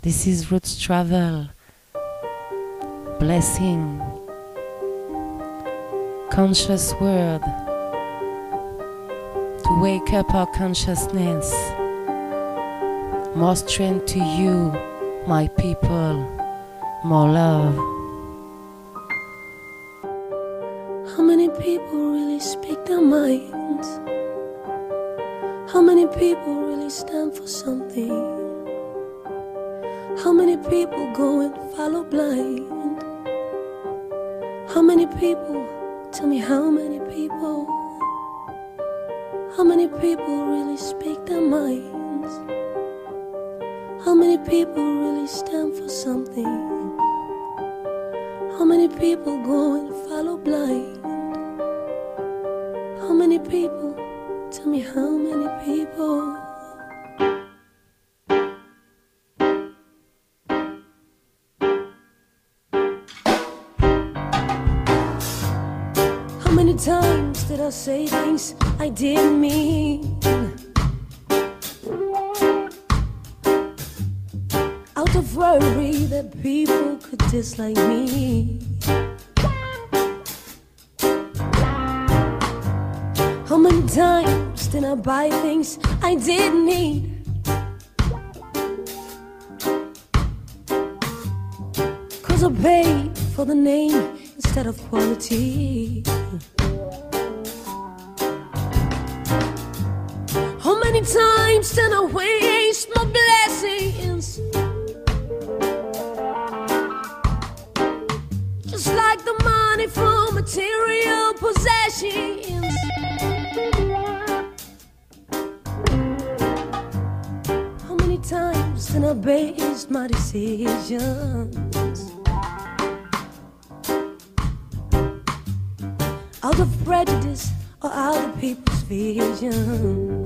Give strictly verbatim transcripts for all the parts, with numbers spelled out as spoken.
This is Roots Travel. Blessing. Conscious word. To wake up our consciousness. More strength to you, my people. More love. How many people really speak their minds? How many people really stand for something? How many people go and follow blind? How many people, tell me how many people? How many people really speak their minds? How many people really stand for something? How many people go and follow blind? How many people, tell me how many people? How many times did I say things I didn't mean? Out of worry that people could dislike me. How many times did I buy things I didn't need? Cause I paid for the name instead of quality. How many times did I waste my blessings? Just like the money for material possessions. How many times did I base my decisions out of prejudice or out of people's visions?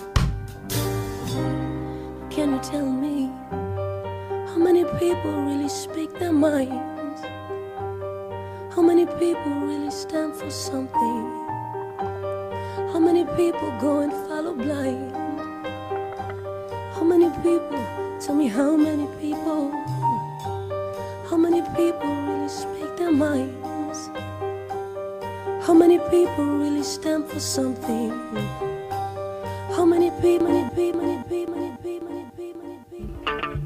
Can you tell me how many people really speak their minds? How many people really stand for something? How many people go and follow blind? How many people, tell me how many people? How many people really speak their minds? How many people really stand for something? How many people, many people, many people, many people, many people, many people?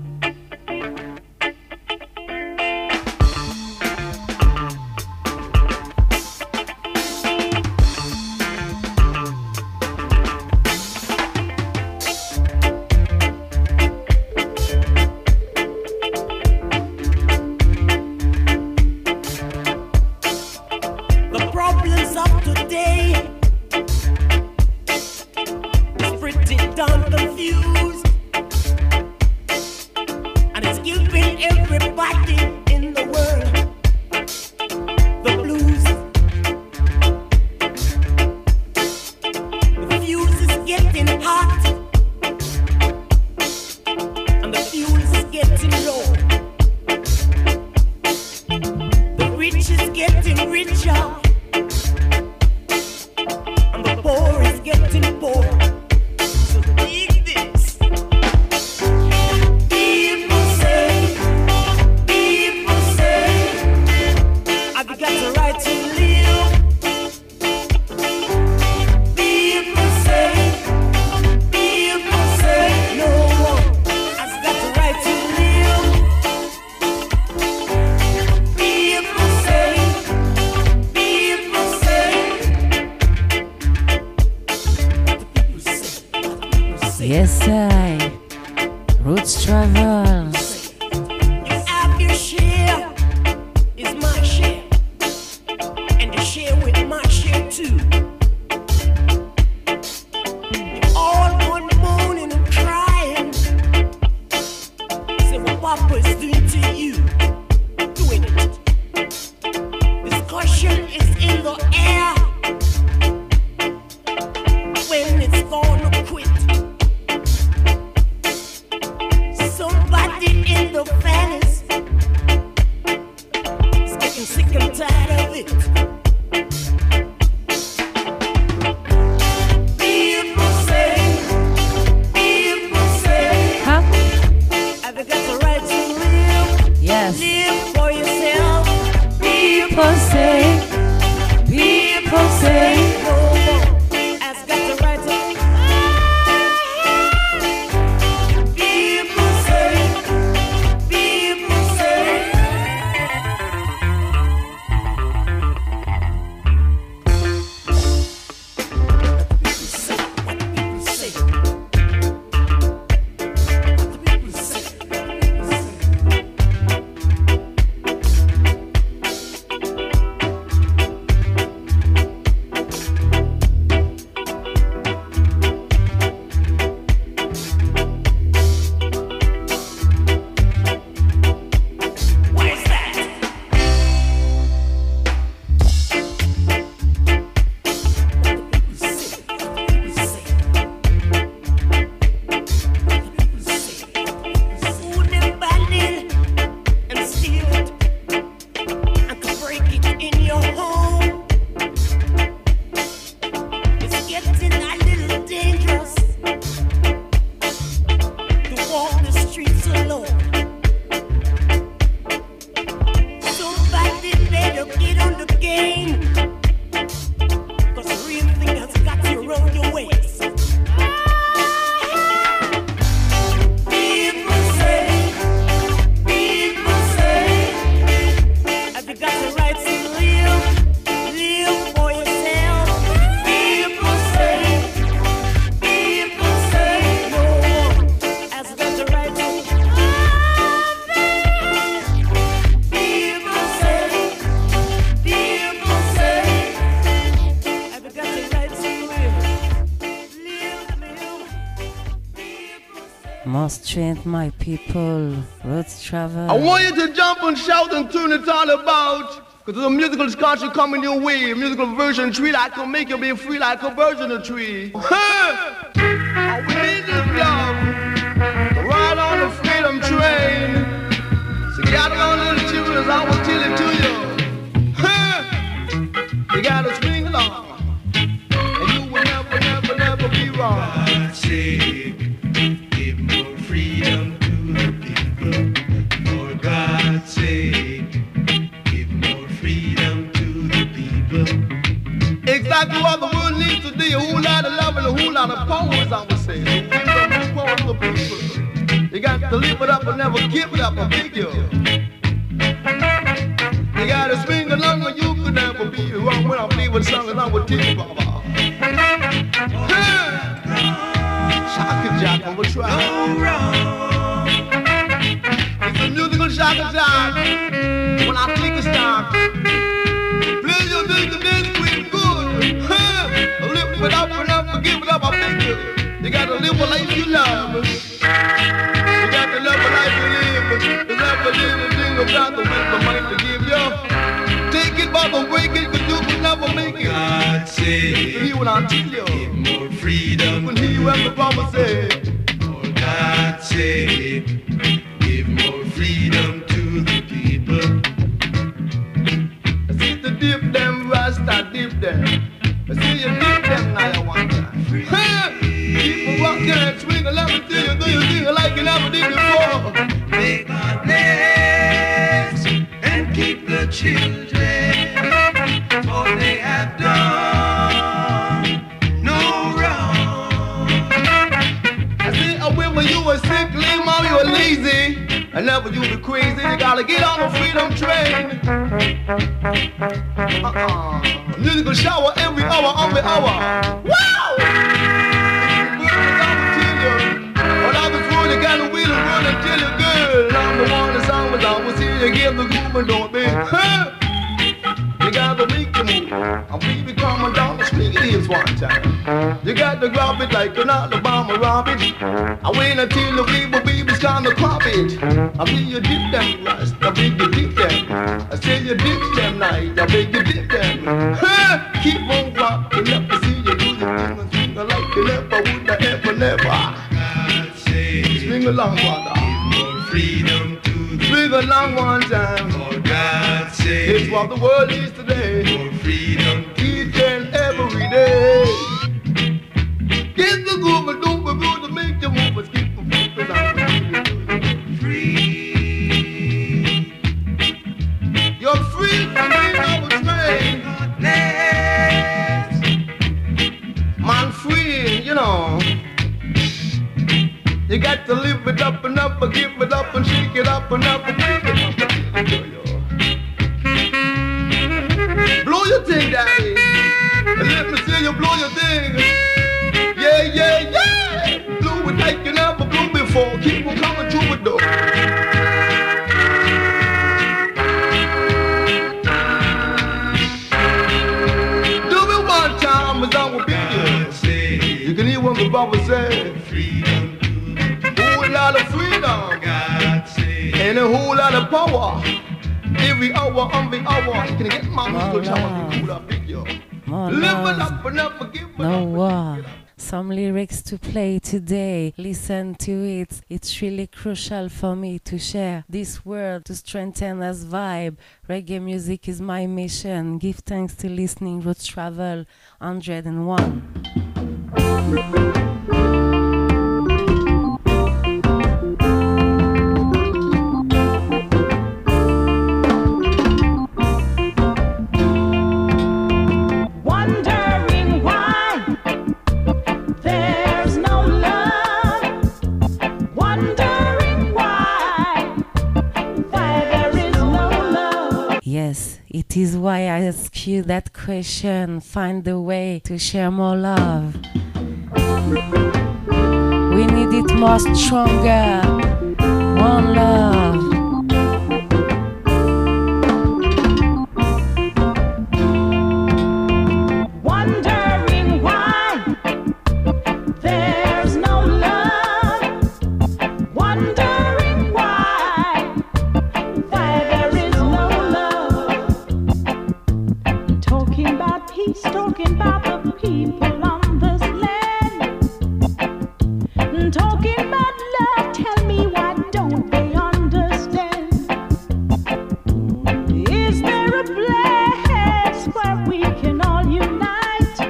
Yes, I. Roots Travel. You have your share, is my share, and you share with my share too. You all one moaning and crying, say what Papa's doing to you, doing it. Discussion is in the air when it's gonna quit. Somebody in the palace is getting sick and tired of it. People say, people say, Huh? have you got the right Yes. Live for yourself. People say, people say, no more has got the right to. People say, people say. Must strength my people, roads travel. I want you to jump and shout and tune it all about. Cause there's a musical culture coming your way, a musical version tree that can make you be free like a virgin of tree. Huh? We need this love to ride on the freedom train. So gather on little children, I will tell it to you. Huh? You gotta swing along, and you will never, never, never be wrong. God save, give more freedom to the people. For God's sake, give more freedom to the people. Exactly what the world needs today, a whole lot of love and a whole lot of power, as I would say. Freedom is for the people. You got to live it up and never give it up, I beg you. You got to swing along or you could never be wrong. When I play with songs, I would tell you, Baba. Shaka Jack, I will try. No wrong. It's a musical Shaka Jack. When I take a stop, play your music, music with good. Huh? Live it up and never give it up, I beg you. You got to live a life you love. You got to love a life you live. There's never little thing about the with the money to give you. Take it, Baba, break it, cause you can never make it. God save, Hear what I tell you. give more freedom When to he what the Baba say. For God's sake, give more freedom to the people. I see the dip them, Rasta dip them. I see you dip them now you want time. Huh? Keep rocking and swing a let me tell you, do you think you like you never did before? May God bless and keep the children, for they have done no wrong. I see a women you were sick, leave mom you were lazy. And never you be crazy, you gotta get on the freedom train. Uh-uh. Musical shower every hour on the hour. Wow! When I was born, you gotta wheel and run until you're good. I'm the one that's always always here, you give the groove and don't be. Huh? You gotta make the move. I'm baby coming down the street, it is one time. You got to grab it like an Alabama rabbit. I wait until the baby baby's gonna crop it. I see you dip them rust, I beg you dip them. I say you dip them night, I beg you dip them. Huh? Keep on rocking up to see you do the thing and swing like you never would have ever, never. God save, Swing along, brother. give more freedom to the Swing along one time. For God's sake, It's what the world is today. more freedom Each and every day. Get the groove and don't be rude to make your movements. Keep the focus on the free. up, give it up and shake it up and up and break it up. Blow your thing, daddy. And let me see you blow your thing. Yeah, yeah, yeah. Blow it like you never blew before. Keep on coming through it though. Do it one time and I will be you. You can hear what the Bible said. Whole lot of freedom and a whole lot of power. Every hour, every hour. Can you get my musical channel? Cool up, big yo. Live it up and never give it No up. war. Some lyrics to play today. Listen to it. It's really crucial for me to share this word to strengthen us vibe. Reggae music is my mission. Give thanks to listening. Roots Travel one oh one. Yes, it is why I ask you that question. Find a way to share more love. We need it more stronger. One love. Wondering why there's no love. Wondering why, why there is no love. Talking about peace, talking about the people on this land. Talking about love, tell me why don't they understand? Is there a place where we can all unite?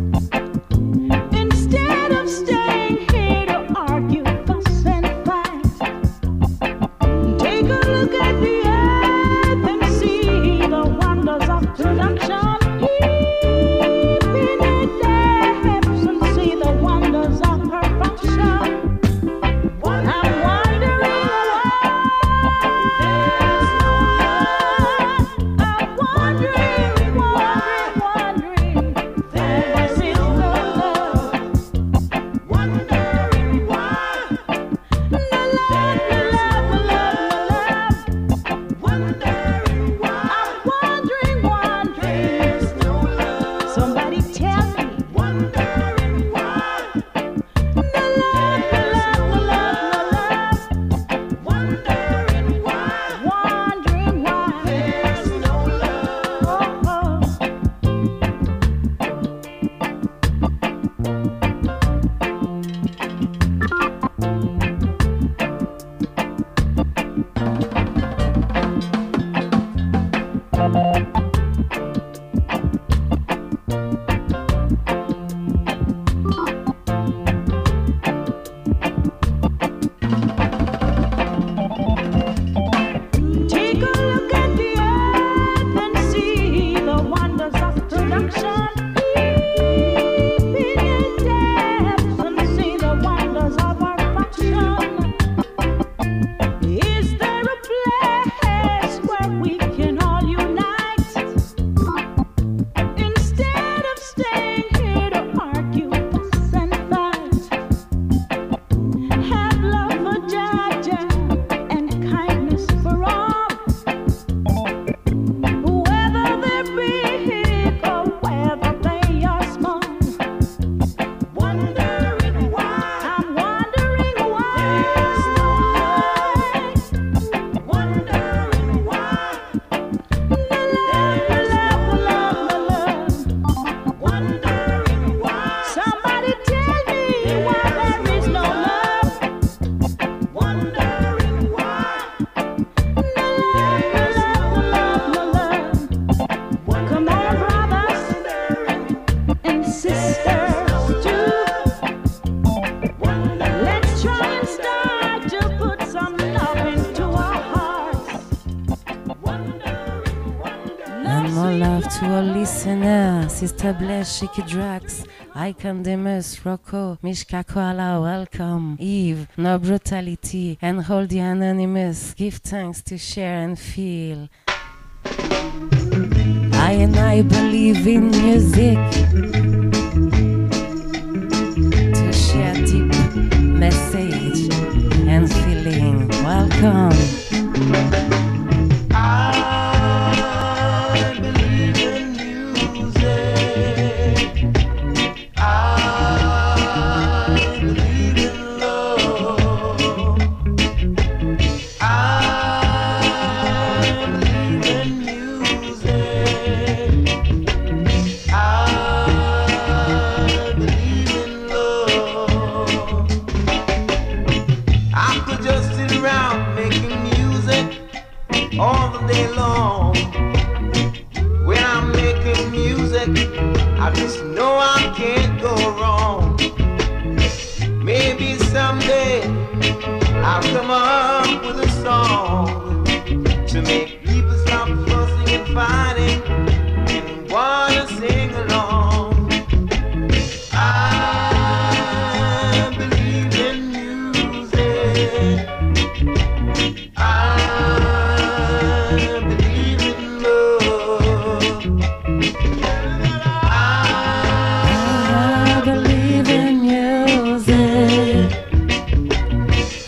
Instead of staying here to argue, fuss and fight. Take a look at the earth and see the wonders of production. Deep in the depths and see the wonders of perfection. I'm wondering why there's no love. I'm wondering, wondering, wondering there is no love. Wondering why. No love, no love, no love, no love. Wondering why. I'm wondering, wondering there's no love. Somebody tell me. Wondering why. No love, no love, no love, no love. Wondering why. Wondering why there's no love. Oh, oh. Take a look at the earth and see the wonders of production. Deep in the depths and see the wonders of our function. Is there a place where we can all unite? Instead of staying here to argue, fuss and fight. Have love for Jaja and kindness for all. Whether they're big or whether they are small. Wondering why. I'm wondering why there's no love. Wondering why. No love, no love, no love, no love. Wondering why. Somebody tell me why there is no love. Wondering why. No love, no love, no love, no love. Come on, brothers and sisters, too. Let's try and start to put some love into our hearts. Wondering, wondering. And more love to our listener. Sister Bless, Shaky Drax, Icon Demus, Rocco, Mishka Koala, welcome. Eve, No Brutality, and Hold the Anonymous. Give thanks to share and feel. I and I believe in music to share deep message and feeling. Welcome. I believe in music. I believe in love. I believe in music. I believe in love. I could just sit around making music all the day long. When I'm making music, I just know I can't go wrong. Maybe someday I'll come up with a song to make people stop fussing and fighting and wanna sing along. I believe in music. I believe in love. I believe in music. I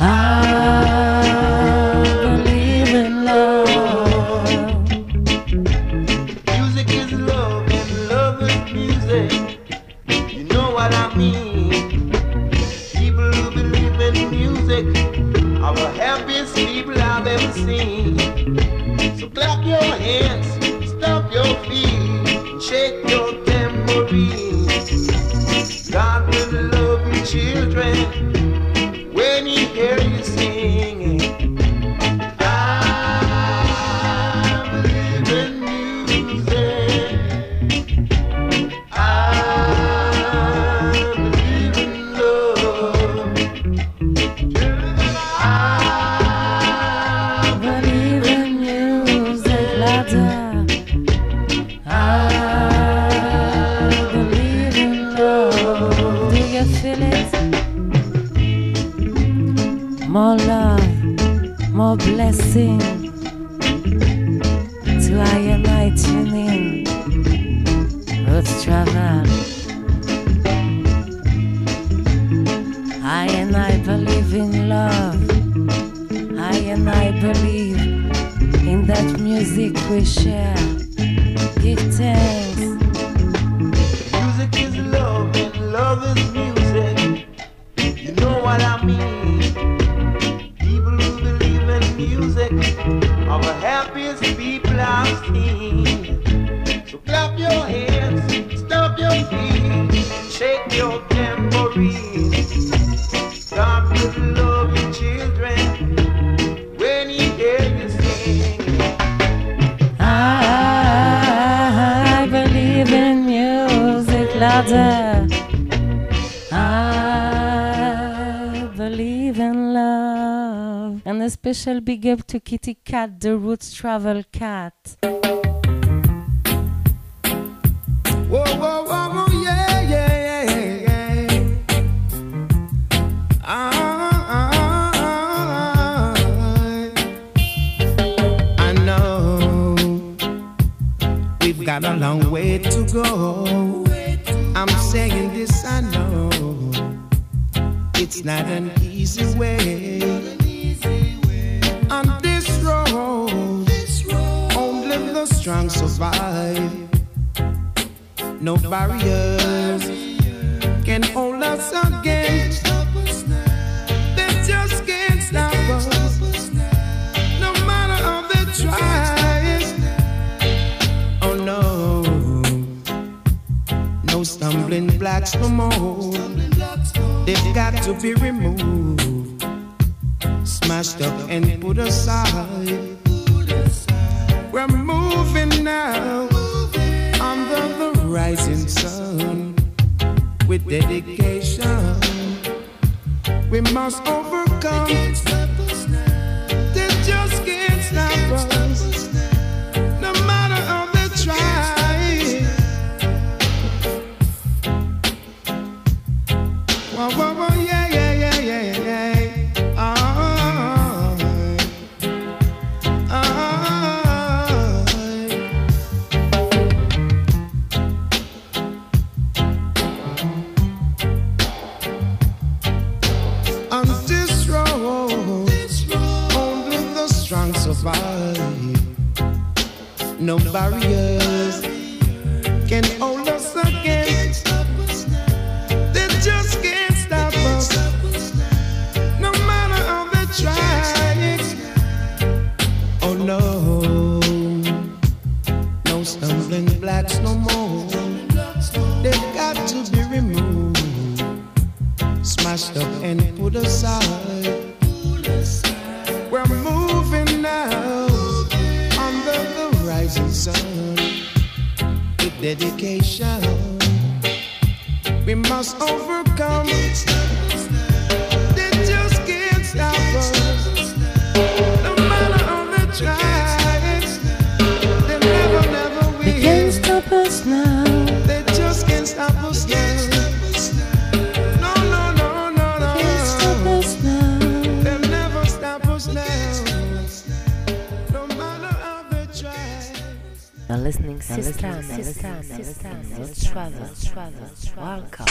believe in love. Music is love and love is music. You know what I mean. People who believe in music are the happiest people I've ever seen. So clap your hands, stomp your feet, and shake your tambourine. God will love you children when He hear you singing. I believe in music. I believe in love. I Believe in music, louder. I believe in love. Do you feel it? More love, more blessing. To I and I tune in. Roots travel. I and I believe in love. I and I believe in that music we share. Give thanks. Music is love and love is music. You know what I mean. People who believe in music are the happiest people I've seen. So clap your hands, stomp your feet, shake your tambourine. God will love you children when He hear you sing. I believe in music, louder. I believe in love. And a special big up to Kitty Cat, the Roots Travel Cat. Whoa, whoa, whoa, whoa, yeah, yeah, yeah, yeah. Ah, ah, ah, I know we've got a long way to go. I'm saying this, I know it's not an easy way. On this road, only the strong survive. No barriers can hold us again. They just can't stop us. No matter how they try. Oh no, no stumbling blocks no more. They've got to be removed, smashed up and put aside. We're moving now under the rising sun with dedication. We must overcome. They just can't stop us, no matter how they try. strong survive. No barriers can hold us again. They just can't stop us. No matter how they try. Oh no, no stumbling blocks no more. They've got to be removed, smashed up and put aside. We're moving now under the rising sun. With dedication, we must overcome. They just can't stop us. No matter how they try, they never, never will. They can't stop us now. They just can't stop us now. No, no, no, no, no. They can't stop us now. They'll never stop us now. No matter how they try. You're listening Sistana, Sistana, Sistana, Travel, Travel, Welcome.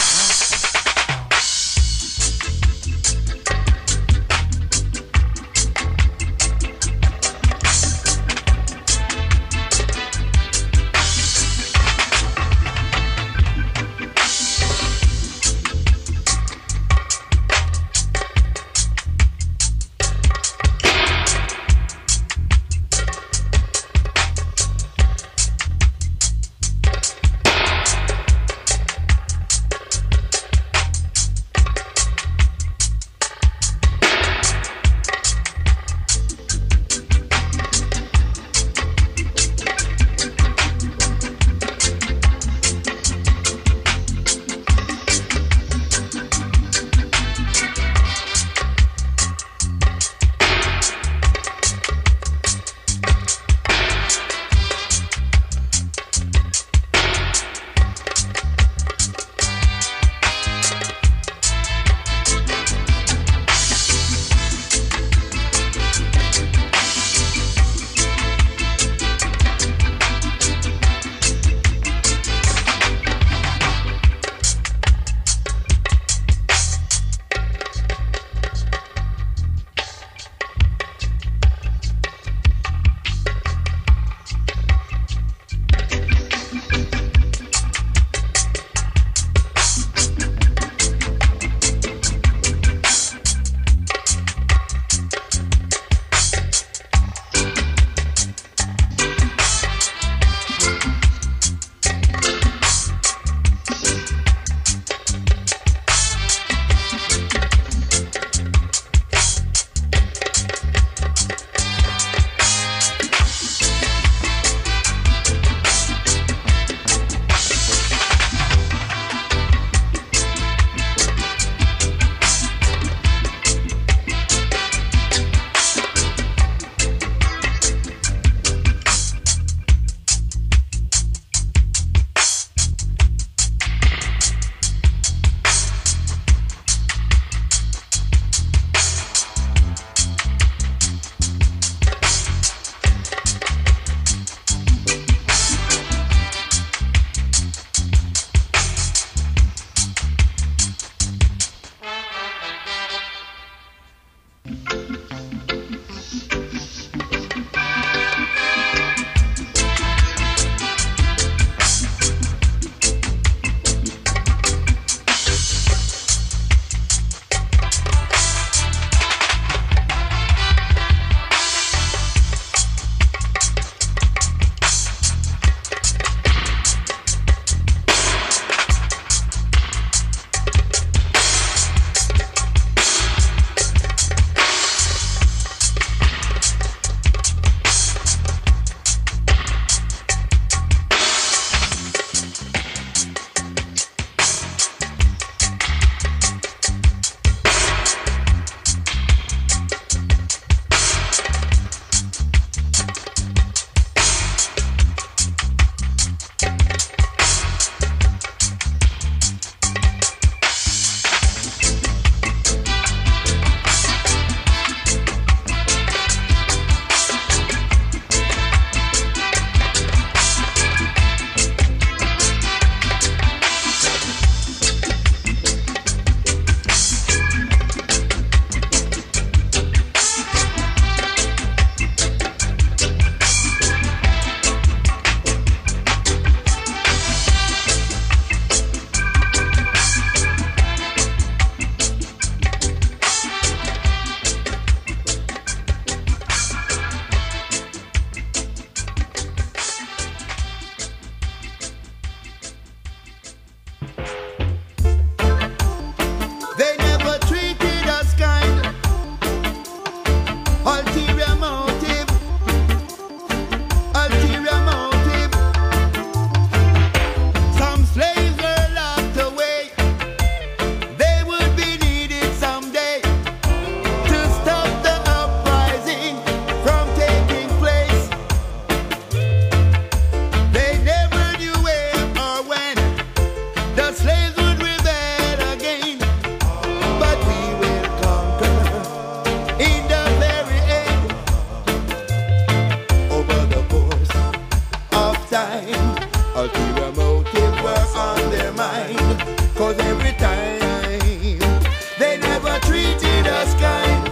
ulterior motives were on their mind. Cause every time they never treated us kind.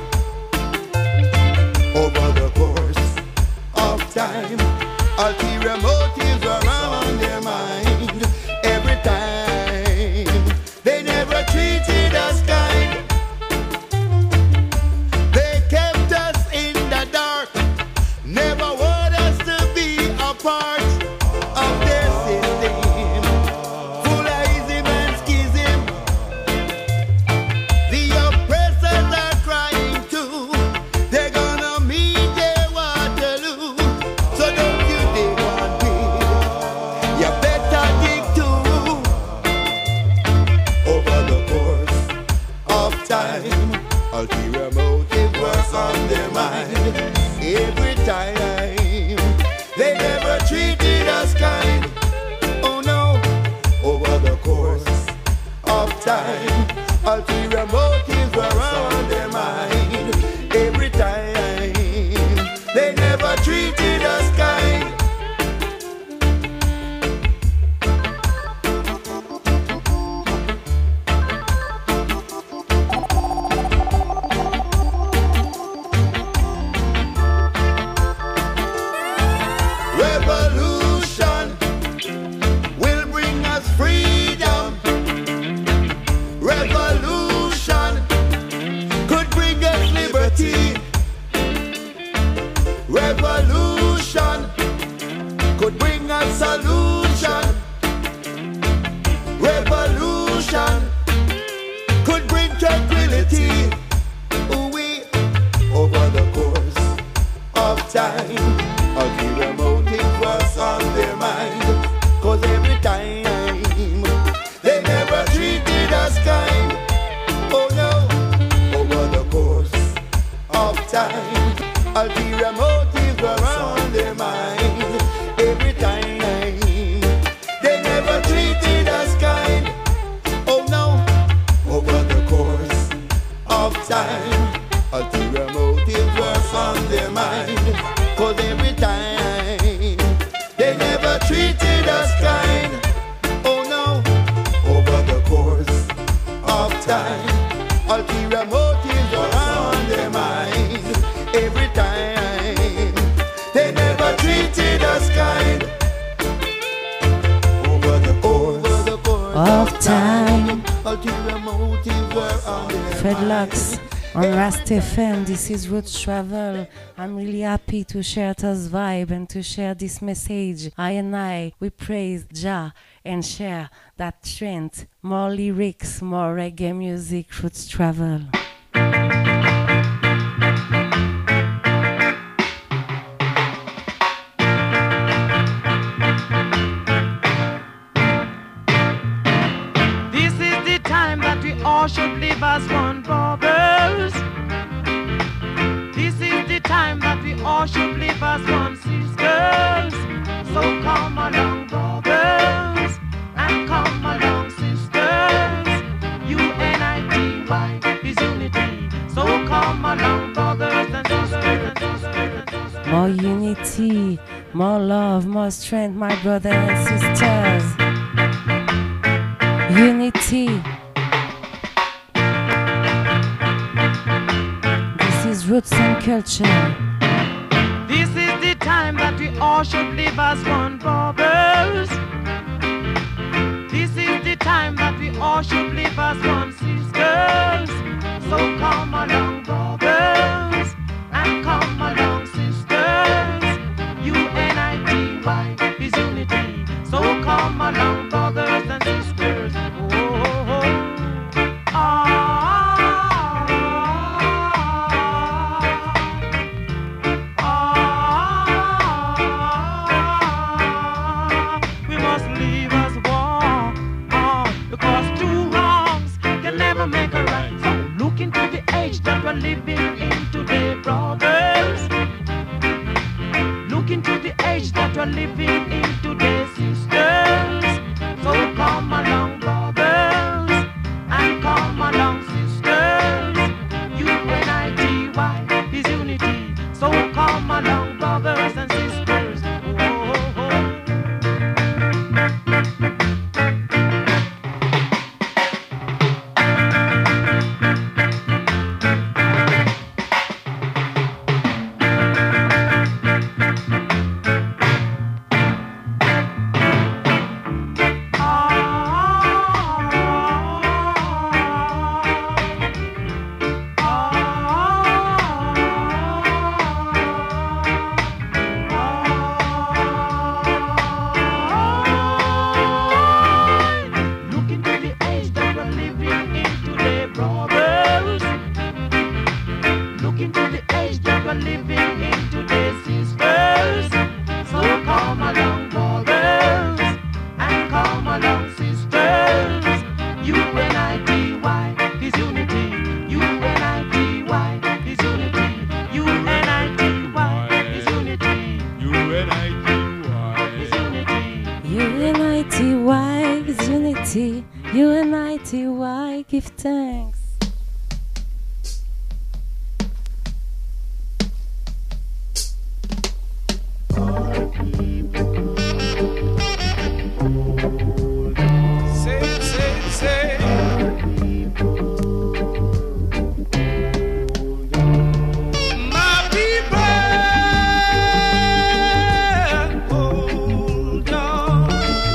Over the course of time, ulterior motives were on their mind. Every time they never treated us kind. They kept us in the dark, never want us to be a part of their system, full of ism and schism. The oppressors are crying too, they're gonna meet their Waterloo. So don't you dig one bit, you better dig two. Over the course of time, ulterior motive was on their mind. Every time they never treated us kind. Oh no, over the course of time, ulterior motives were on their mind. Every time they never treated us kind. Revolution will bring us freedom. Revolution could bring us liberty. Revolution could bring us solution. Revolution could bring tranquility. We over the course of time, ulterior motive was on their mind. Cause every time they never treated us kind. Oh no, over the course of time, ulterior motives were on their mind. Every time they never treated us kind. Oh no, over the course of time, ulterior motives were on their mind. Cause every time they never treated us kind. Oh no, over the course of time, ulterior motives were on their mind. Every time they never treated us kind. Over the course, over the course Of time. ulterior motives were on their Fredlocks mind. on Rast F M. This is Roots Travel. I'm really happy to share this vibe and to share this message. I and I, we praise Jah and share that strength. More lyrics, more reggae music, Roots Travel. This is the time that we all should live as one, brothers. This is the time that we all should live as one, sisters. So come along, brothers, and come along, sisters. U N I T Y is unity. So come along, brothers and sisters and sisters and sisters. More unity, more love, more strength, my brothers and sisters. Unity. This is roots and culture. This is the time that we all should live as one, brothers. This is the time that we all should live as one, sisters. So come along, brothers, and come along, sisters. U N I T Y is unity. So come along, brothers and sisters. Oh, oh, oh. Ah, ah, we must live as one, ah, because two wrongs can never make a right. So look into the age that we're living in today, brothers. Look into the age that we're living in today, sisters. So come along, brothers, and come along, sisters. U N I T Y is unity. So come along, brothers and sisters. Oh, oh, oh. give thanks. Say it, say it, say it. My people, hold on.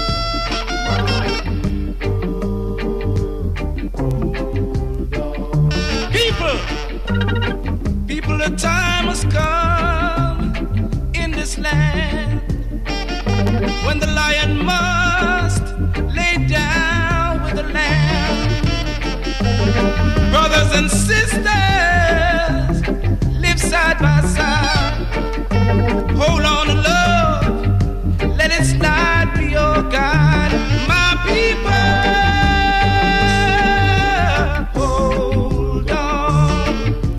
People, people, the time has come in this land when the lion must lay down with the lamb. Brothers and sisters, live side by side. Hold on to love, let it slide, be your guide. My people, hold on.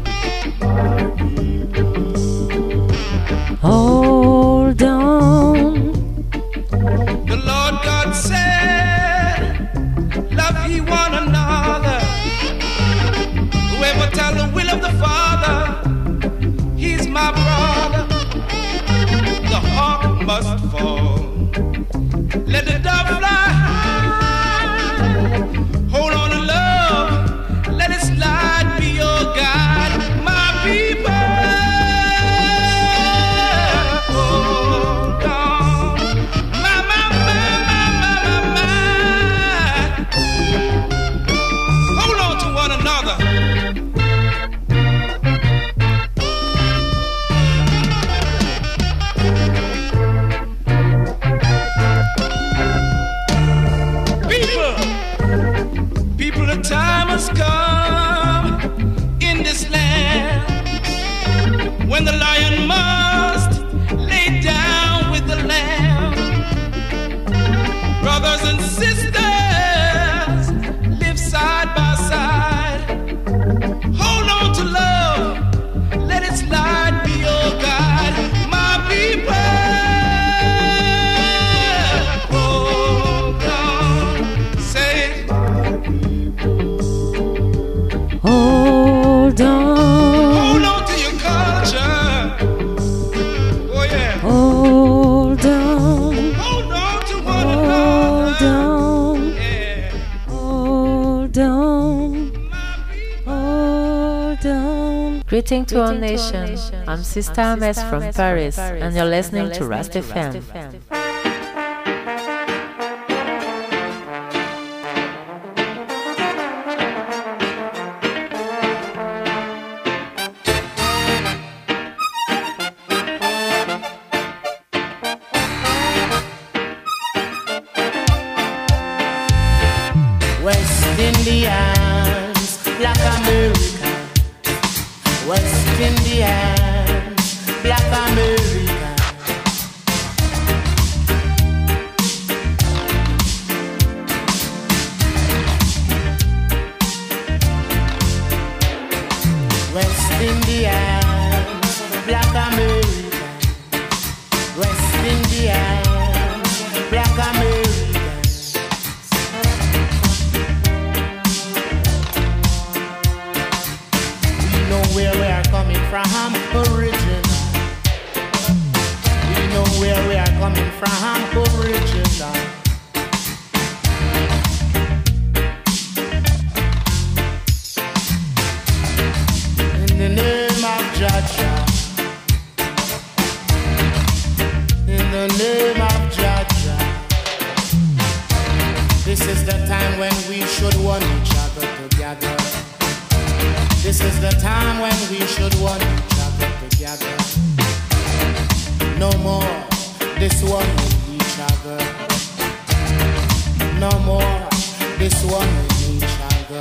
Hold on. The Lord God said, love ye one another. Whoever tell the will of the Father, he's my brother. The hawk must fall, let the dove fly high. Hold on to love, let it slide, be your guide. My people, hold on. My, my, my, my, my, my, my. Hold on to one another. People, people, the time has come in this land when the lion must lay down with the lamb. Brothers and sisters, live side by side. Hold on to love, let it slide, be your guide. My people, hold on. Say it. Hold on. Hold on to your culture. Oh yeah. Hold on. Hold on to one Hold another. on. Yeah. Hold on. Hold on. Greeting to all nations. I'm Sister Ames from Paris, and you're listening to Rast F M. West Indians, Black America. West Indians, Black America. West Indians, Black America. West Indians, Black America. Where we are coming from, original. We know where we are coming from, original. In the name of Jaja, in the name of Jaja, this is the time when we should want each other together. This is the time when we should want each other together. No more this one with each other. No more this one with each other.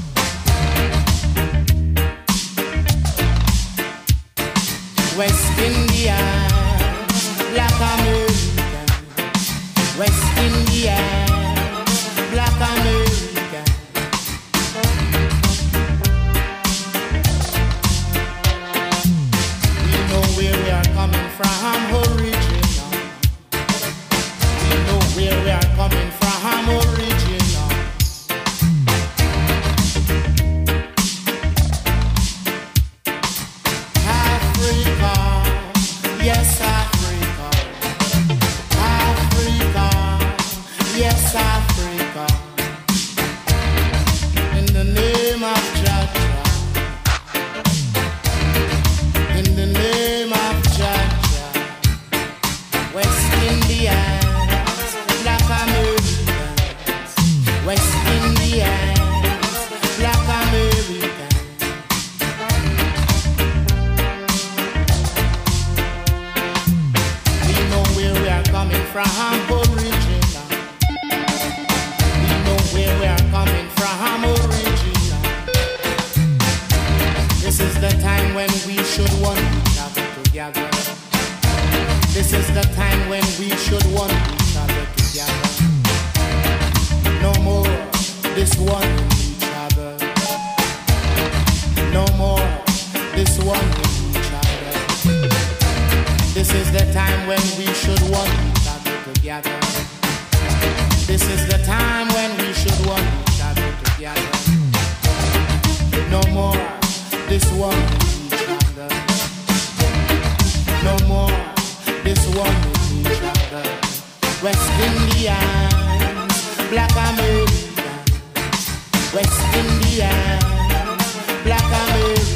West Indians, Black American. West Indians, Black American. Where we are coming from, original. We know where we are coming from, original. from original. We know where we are coming from original. This is the time when we should want each other together. This is the time when we should want each other together. No more this one each other. No more this one each other. This is the time when we should want each other together. This is the time when we should want each other together. No more this one each other. No more this one each other. West Indians, Black Americans. West Indians, Black Americans.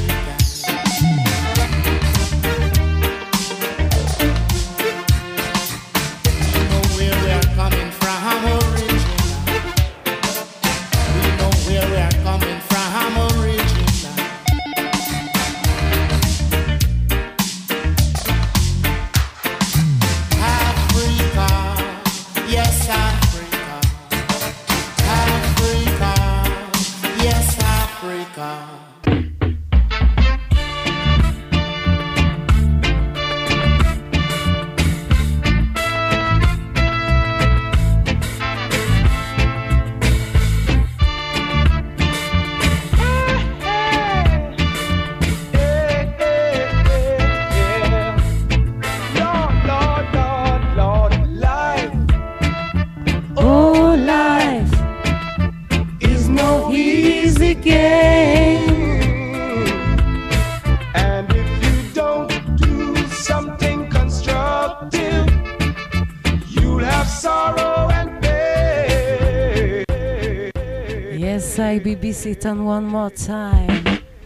Sit on one more time.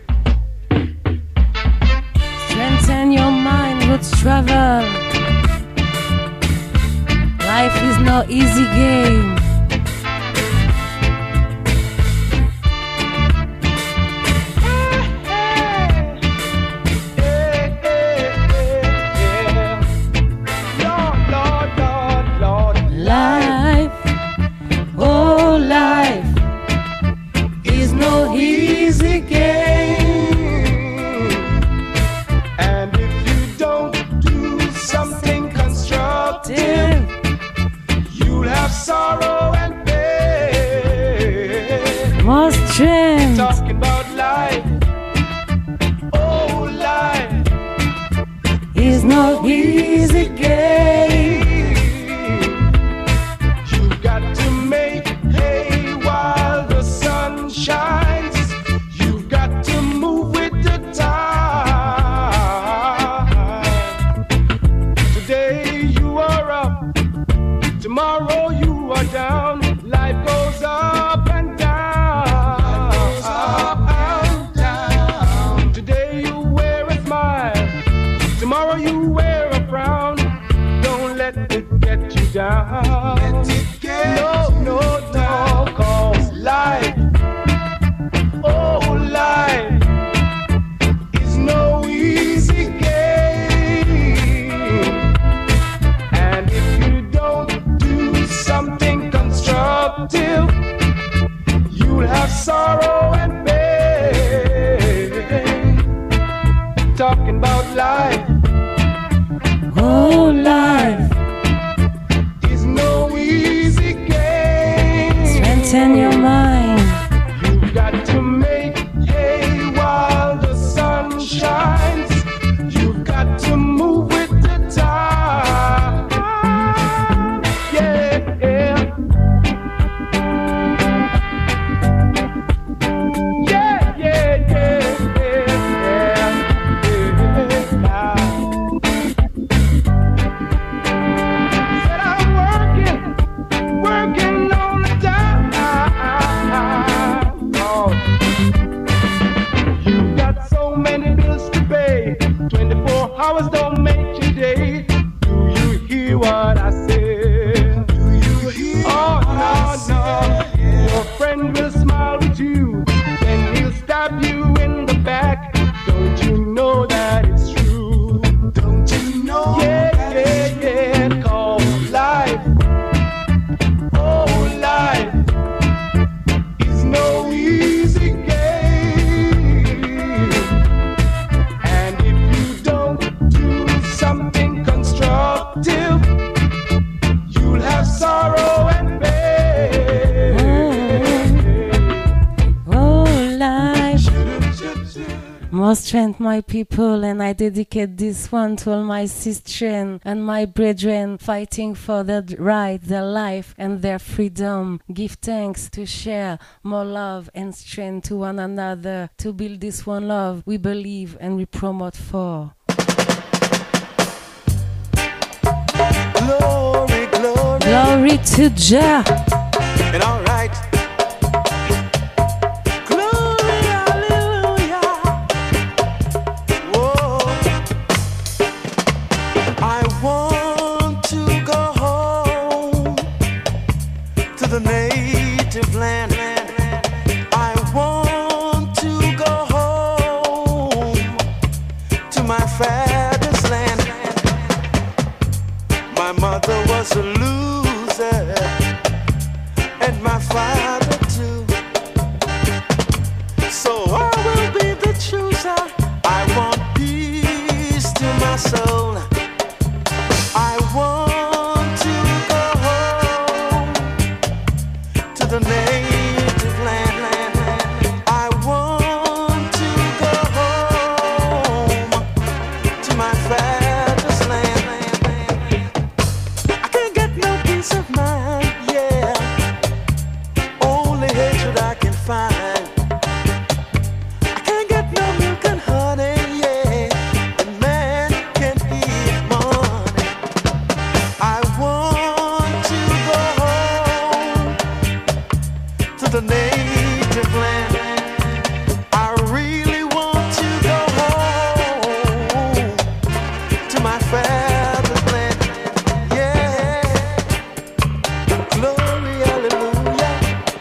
Strengthen your mind, roots travel. Life is no easy game. Talking about life, oh life is no easy game. You got to make hay while the sun shines. You got to move with the tide. Today you are up, tomorrow you are down. Life goes up and down. Tomorrow you wear a frown. Don't let it get you down. Let it get no, no, no, cause life, oh life is no easy game. And if you don't do something constructive, you'll have sorrow and pain. Talking about life, oh life is no till you'll have sorrow and pain. Oh, oh life. More strength, my people, and I dedicate this one to all my sisters and my brethren fighting for their right, their life, and their freedom. Give thanks to share more love and strength to one another, to build this one love we believe and we promote for. Glory, glory, glory to Jah. And all right. The native land. I want to go home to my father's land. My mother was a loser, and my father too. So I will be the chooser. I want peace to my soul. I want the native land, land, land. I want to go home to my father's land, land, land. I can't get no peace of mind, yeah. Only hatred I can find. I can't get no milk and honey, yeah. And man can't eat money. I want to go home to the native land. I really want to go home to my father's land. Yeah. Glory, hallelujah.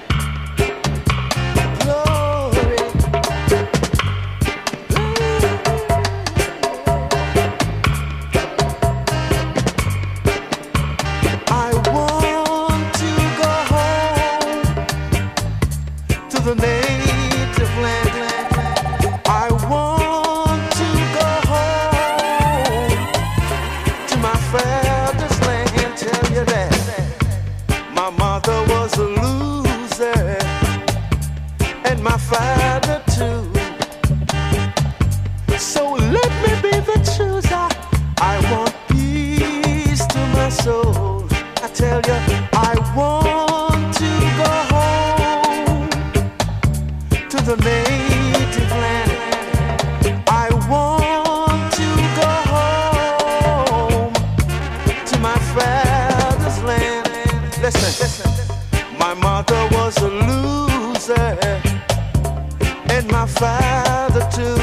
Glory. I want to go home to the native land. I want to go home to my father's land. Tell you that my mother was a loser, and my father too. So let me be the chooser. I want peace to my soul. I tell you, I want to go home to the native land. I want to go home to my father's land. Listen, listen. My mother was a loser, and my father too.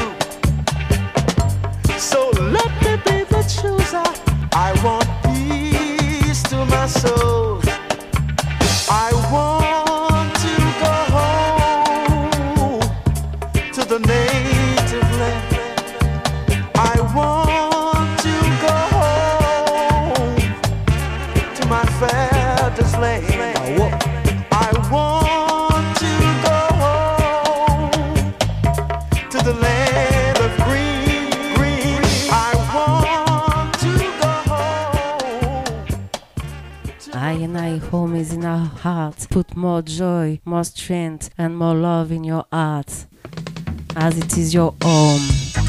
So let me be the chooser. I want peace to my soul. I want to go home to the native land. I want to go home to my father's land. I want to go home to the land of green, green. I want to go home. I and I home is in our hearts. Put more joy, more strength, and more love in your heart, as it is your home.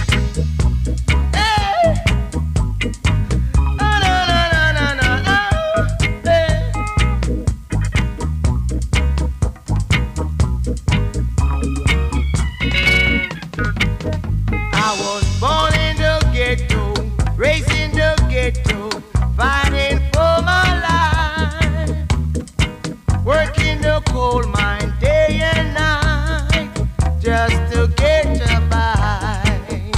I was born in the ghetto, raised in the ghetto, fighting for my life, working the coal mine day and night, just to get by.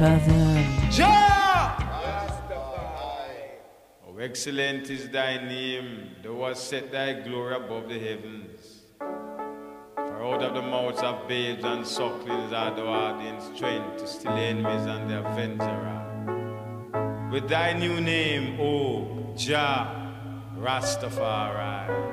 other. Jah! Oh, excellent is thy name. Thou hast set thy glory above the heavens. For out of the mouths of babes and sucklings art thou adding strength to still enemies and the avenger. With thy new name, O Jah Rastafari.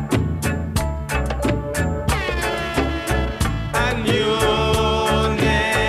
A new name.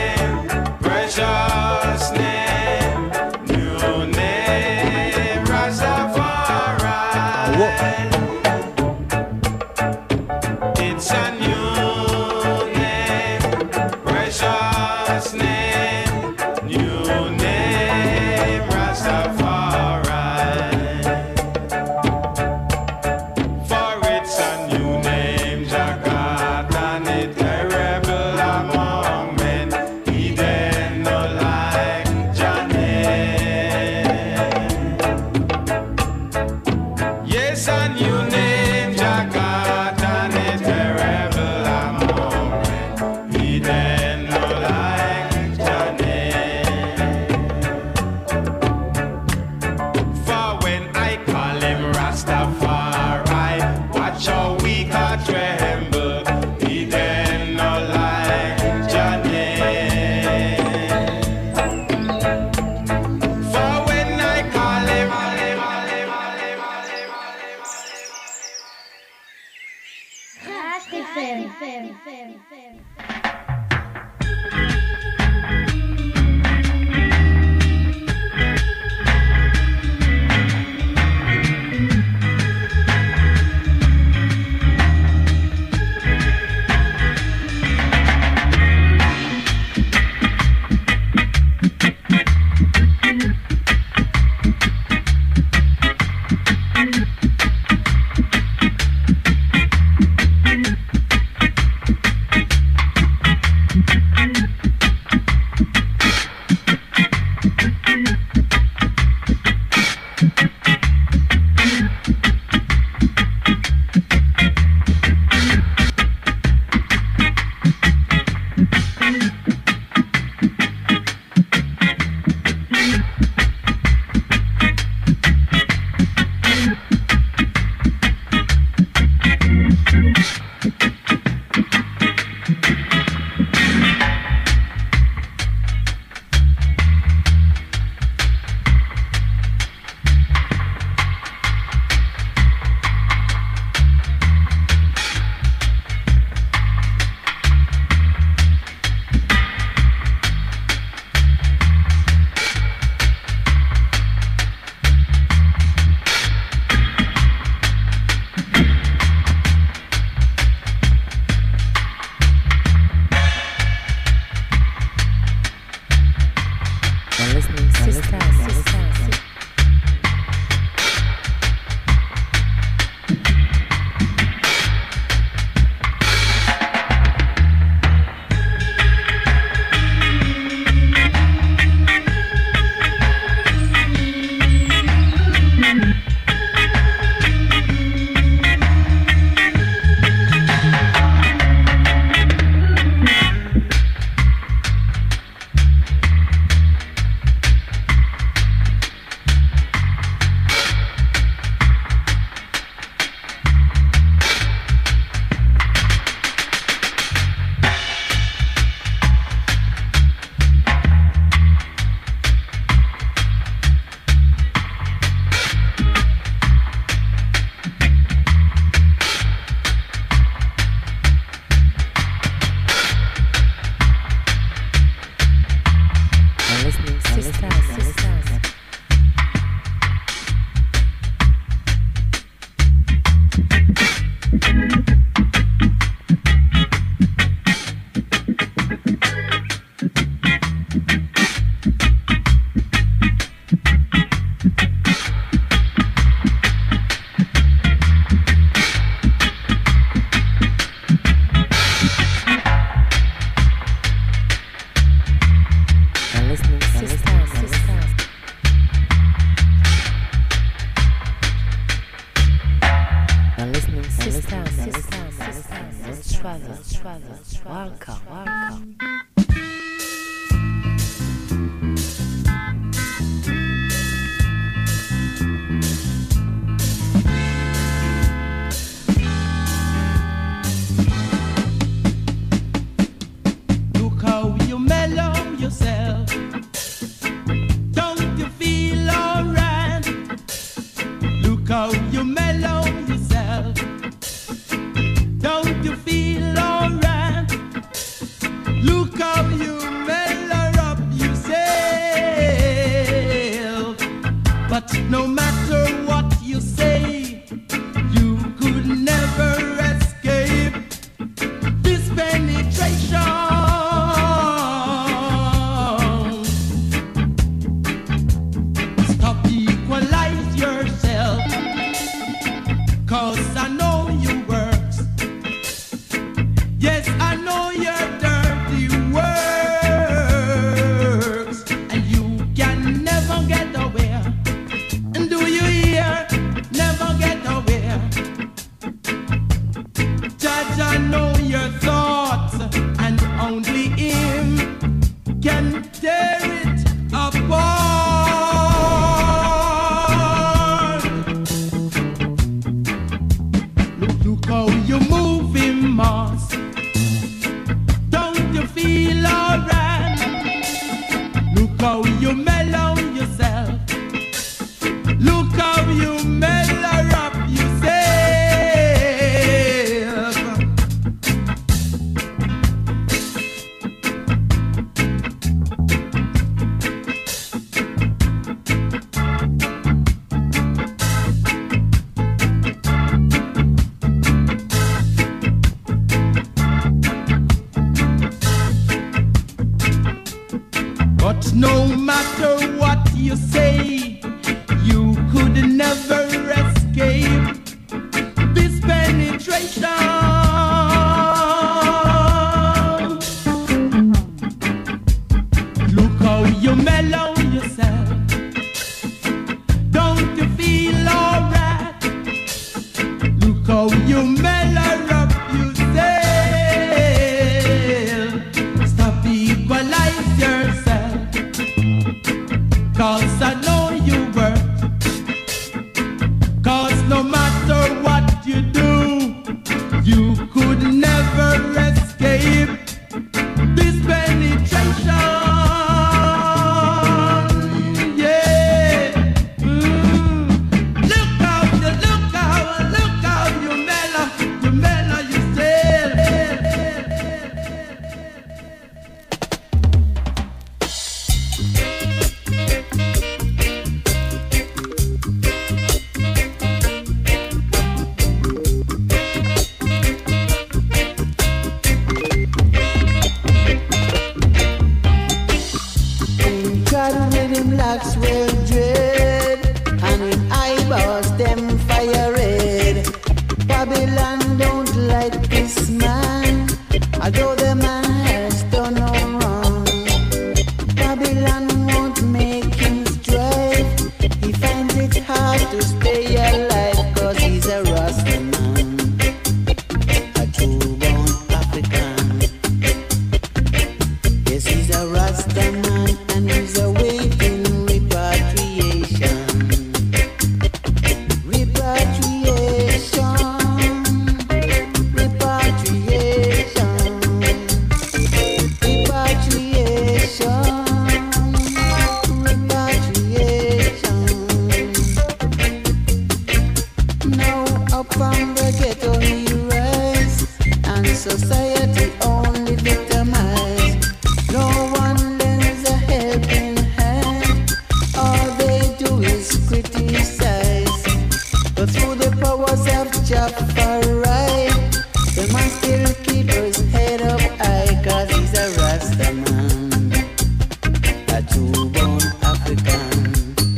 Rastaman, a true-born African.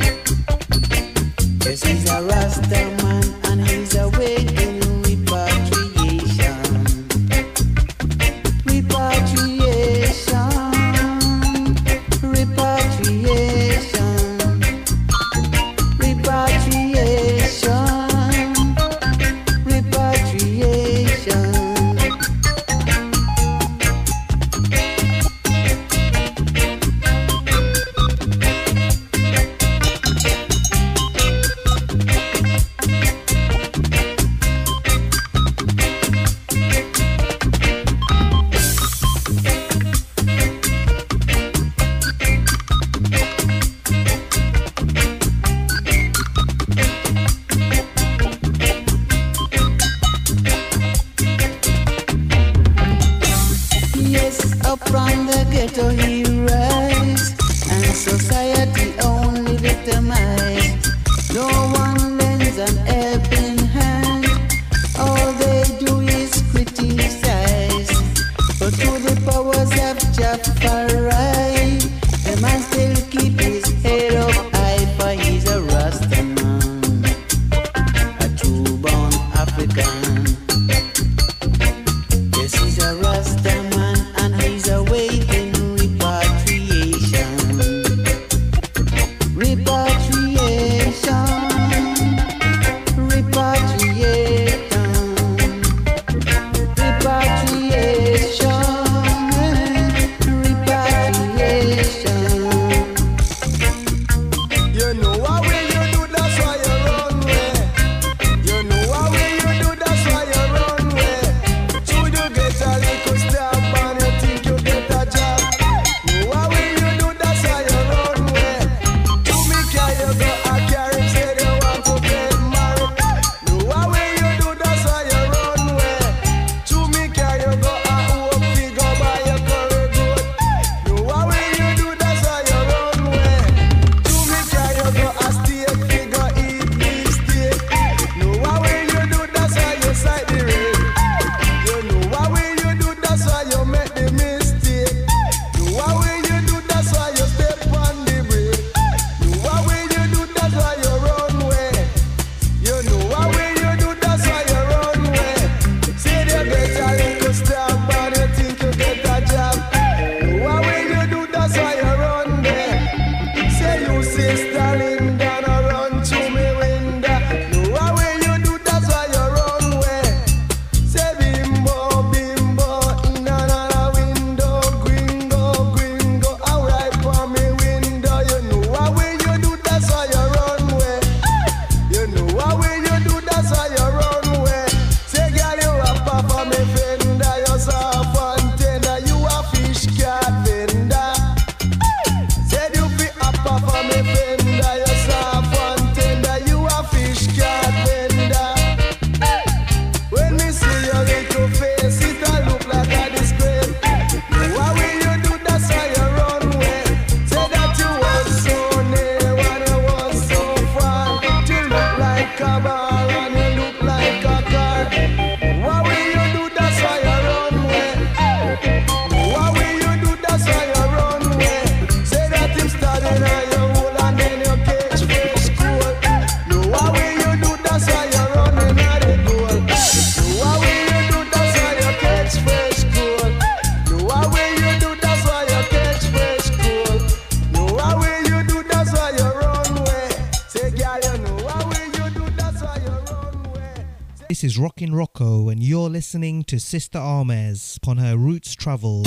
Yes, he's a Rastaman and he's awaiting repatriation. Repatriation, repatriation, repatriation, repatriation. Yes, up from the ghetto he rise, and society only victimized. No one lends an helping hand, all they do is criticize. But to the powers of Jaffarai, the man still keep his head up high, for he's a Rastaman, a true-born African. Yes, he's a Rastaman and he's awaiting repatriation. Repatriation, repatriation, repatriation, repatriation. You know how will you do, that's why you run away. You know how will you do, that's why you run away. Should you get a little stamp and you think you get a job? Know how will you do, that's why you run away. To me can you go a carry, say you want to get married. Know how will you do, that's why you run away. To me can you go a hope figure by your curry good. Know how will you do, that's why you run away. To me can you go a steak figure eat beef steak. Know how will you do, that's why you side the rail. You know how will you do, that's why you make the mistake. Know how will you do, that's why you step on the brake. Know how will you do, that's why you run away. You know how will you do, that's why you run away. Say you get a little stamp and you think you get a job. Know how will you do, that's why you run there. Say you sister Linda no run to me window. Know how will you do, that's why you run away. Say bimbo, bimbo, in another window, gringo, gringo, alright for me window. You know how will you do, that's why you run away. You know how will you do, that's why you run away. Say girl you a papa me fender, you soft and tender, you a fish cat vendor. Said you be a papa me fender, you soft and tender, you a fish cat vendor. When me see your little face, it a look like a disgrace. Know how will you do, that's why you run away. Say that you was so near when you was so far. You look like a bar and you look like a car. What will you do, that's why you run away. What will you do, that's why you run away. Say that you started on your hole and then you catch fresh cool. No, what will you do, that's why you running at the goal. No, what will you do, that's why you catch fresh cool. No, what will you do, that's why you catch fresh cool. No, what will you do, that's why you run away. Say girl, you know what will you do, that's why you run away. This is Rockin' Rocco, and you're listening to Sister Armez upon her Roots Travels.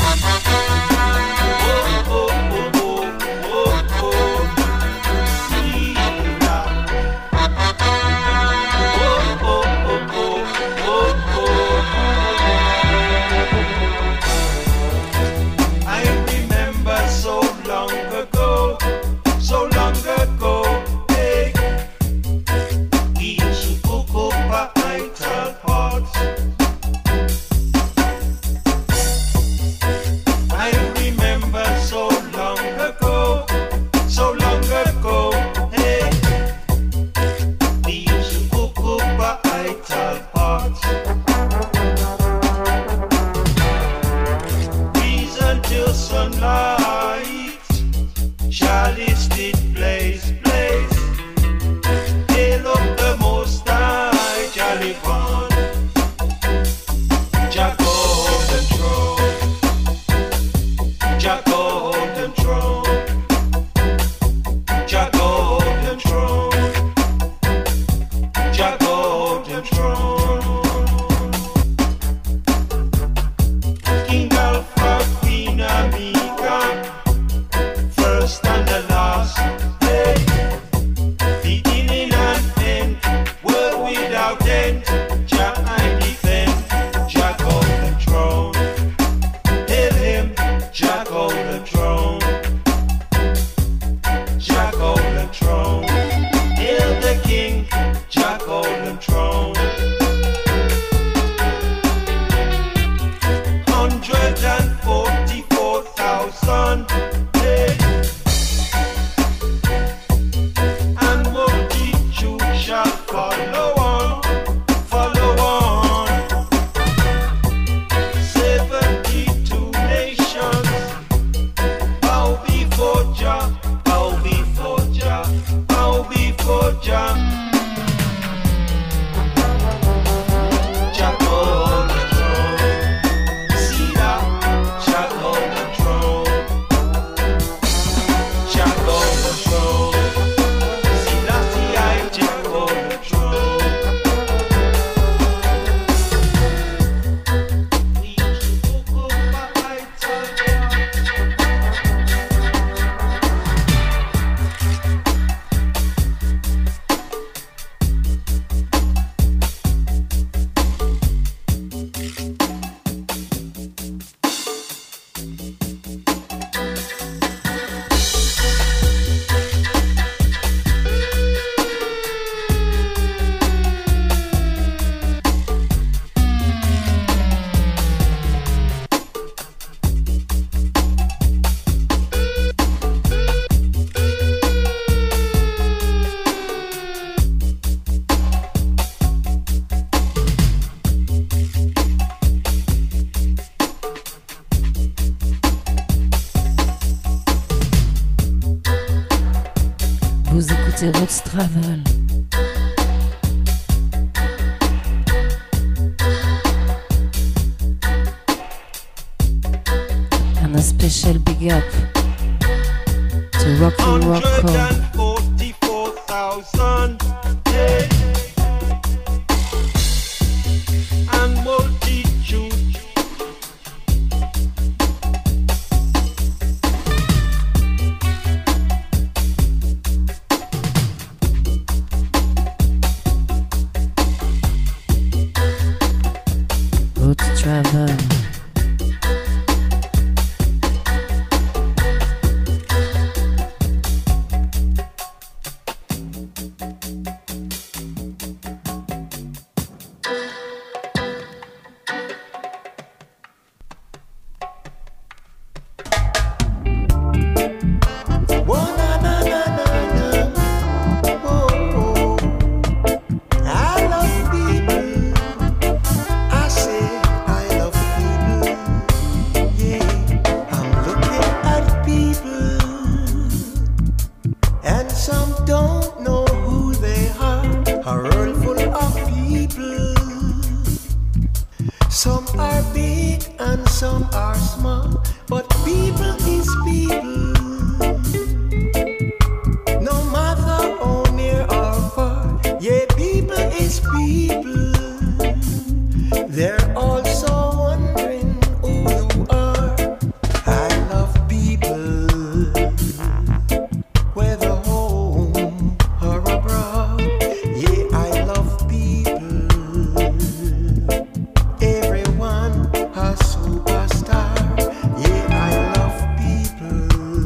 I remember so long ago, so long ago, hey, we used to cook up our ital pots. I remember so long sunlight, chalice did blaze, blaze. Hail up the Most High, jolly one, Jack golden throne, Jack golden throne, Jack golden throne, Jack golden throne. King Alpha, Queen Amiga, first and the last day, beginning and end, world without end. Jah I defend, Jah golden throne. Hail him, Jah golden throne, Jah golden throne. Hail the King, Jah golden throne. Hundred and forty-four thousand days, and multitude shall follow on, follow on. Seventy-two nations bow before Jah, bow before Jah, bow before Jah. Jah golden throne, see that? Jah golden throne, Jah golden throne, see that? See I Jah golden throne. We should go by Jah. Vous écoutez Roots Travel. And a special big up to Rocky Hundred Rocco. and forty-four thousand days, and multitude Roots Travel. I love people. I say I love people. Yeah, I'm looking at people, and some don't know who they are. A world full of people. Some are big and some are small, but people is people. No matter how near or far, yeah, people is people. They're also wondering who you are. I love people, whether home or abroad. Yeah, I love people. Everyone a superstar. Yeah, I love people.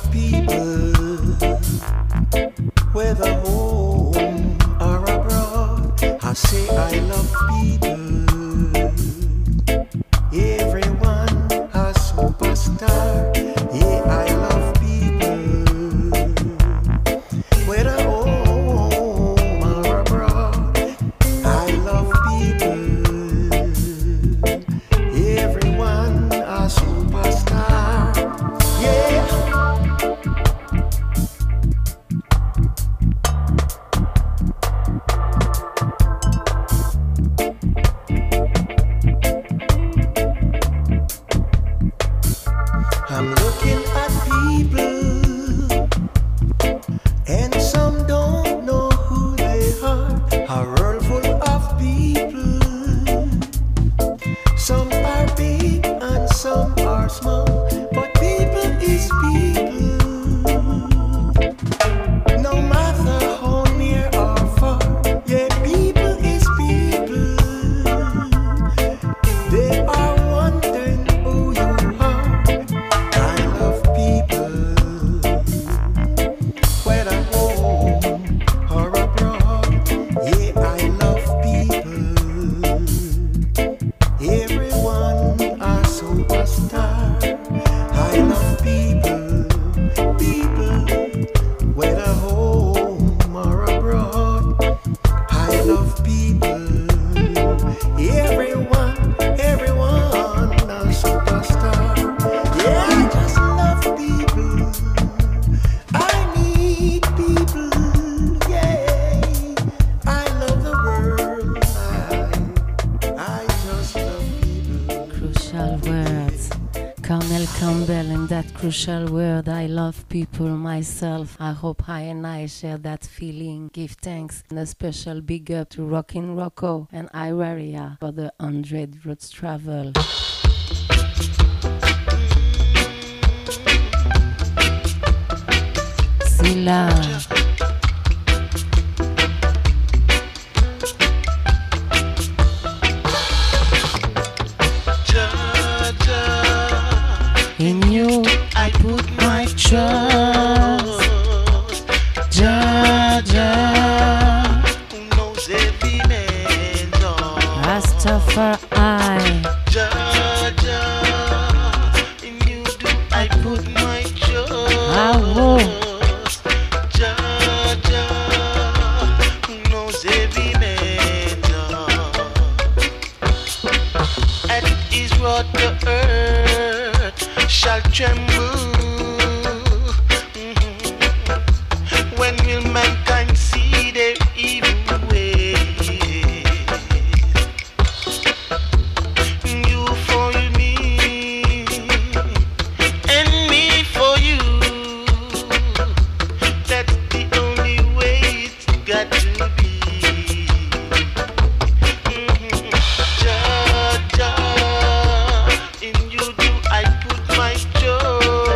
people, whether home or abroad. I say I love people. Everyone a superstar. Yeah, I love people. Whether home or abroad, I love people. Everyone a superstar. Yeah. I'm looking at people, and some don't know who they are. A world full of people. Some are big and some are small, but people is people. No matter how near or far, yeah, people is people. They are wondering who you are. I love people, whether home or abroad. Yeah, I love people. Everyone a superstar. I love people, people, whether home or abroad. I love people. Everyone, everyone a superstar. Yeah, I just love people. I need people. Yeah, I love the world. I, I just love people. Crucial words. Cornel Campbell in that crucial word, I love people myself. I hope I and I share that feeling. Give thanks and a special big up to Rockin' Rocco and Iraria for the one hundred Roots Travel. Sila. In you I put my trust. Ja, ja. Who knows every man, Lord? Rastafari. Ja, ja. In you do I put my Bravo. trust. Ja, ja. Who knows every man, Lord? And is what the earth shall tremble. Mhm. When will mankind see their evil ways? You for me, and me for you. That's the only way it's got to be. Mhm. Ja, ja, in you do I put my trust.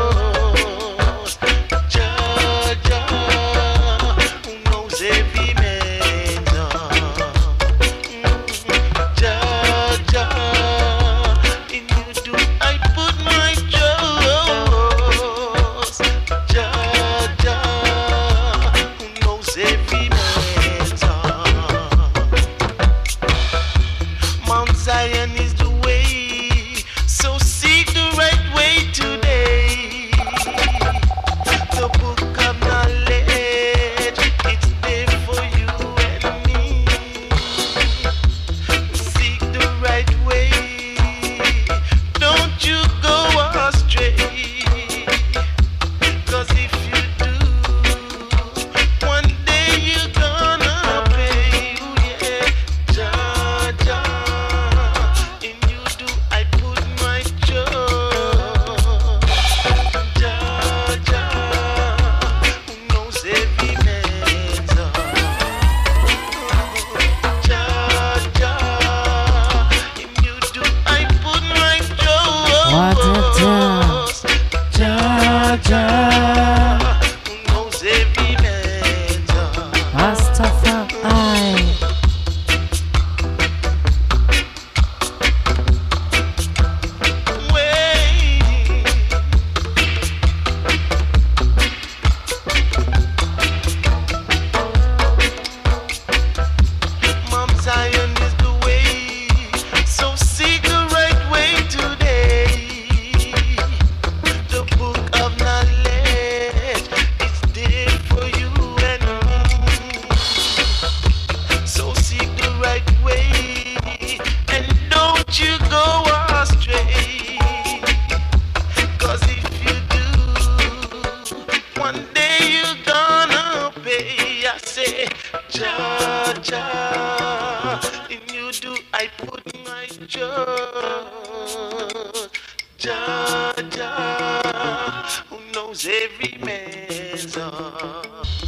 Jesus.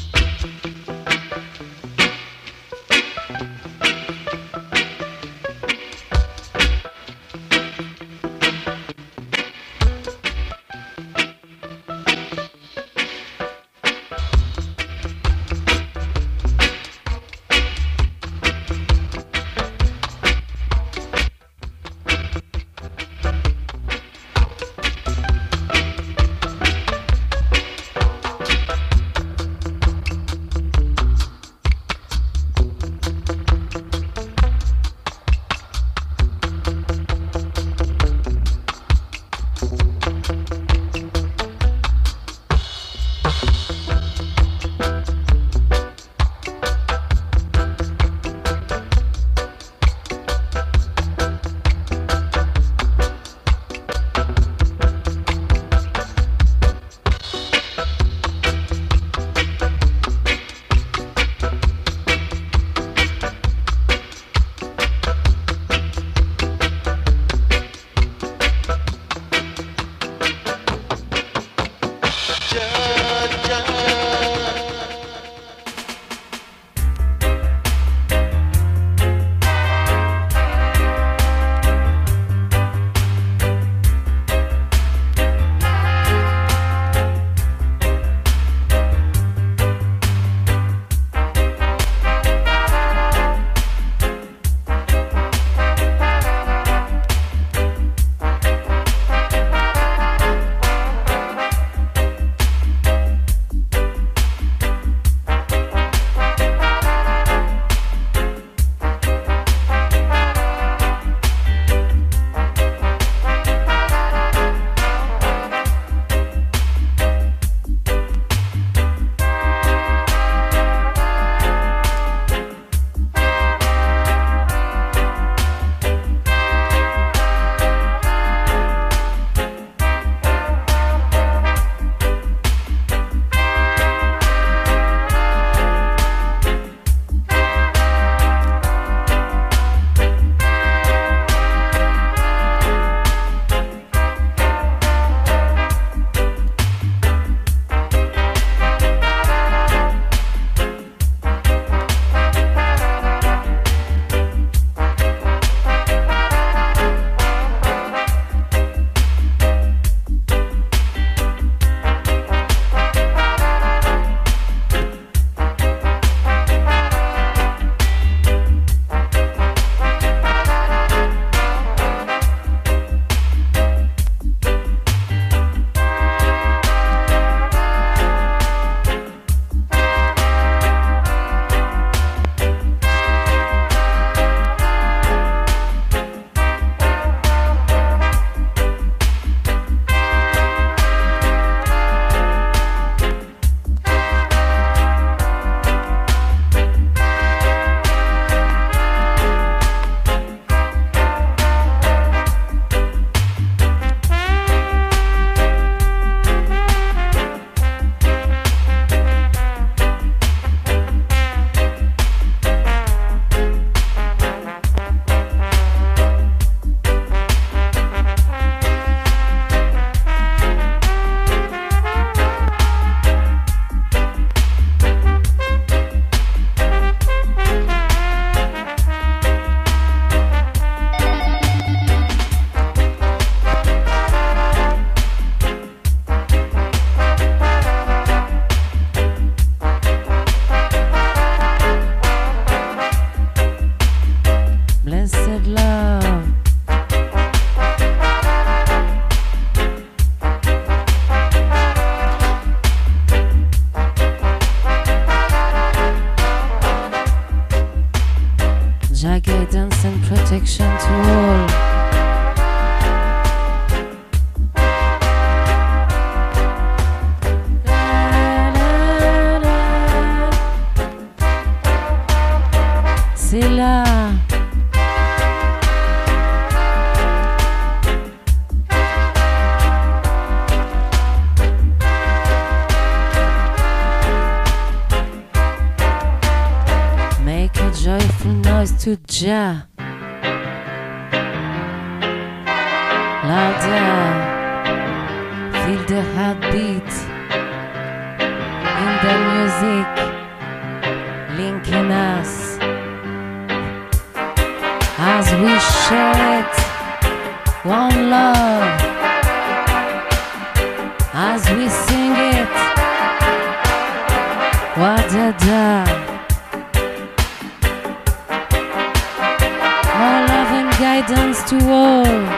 protection to all. C'est là. Make a joyful noise to Jah. Louder. Feel the heartbeat. music linking us as we share it. One love as we sing it. Wa-da-da. More love and guidance to all.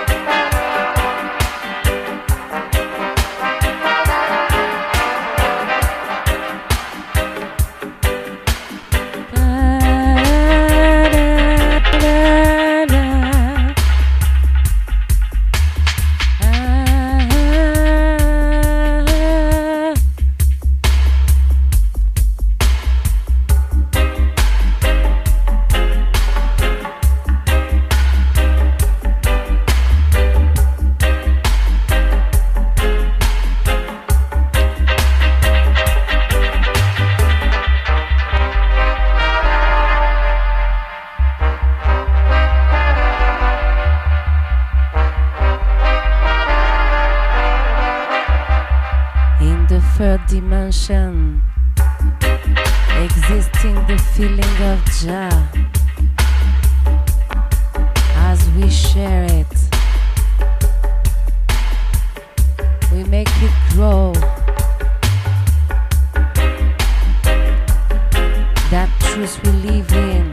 Third dimension, existing the feeling of Jah as we share it. We make it grow. That truth we live in,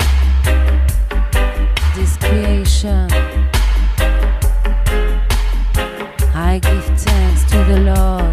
this creation. I give thanks to the Lord.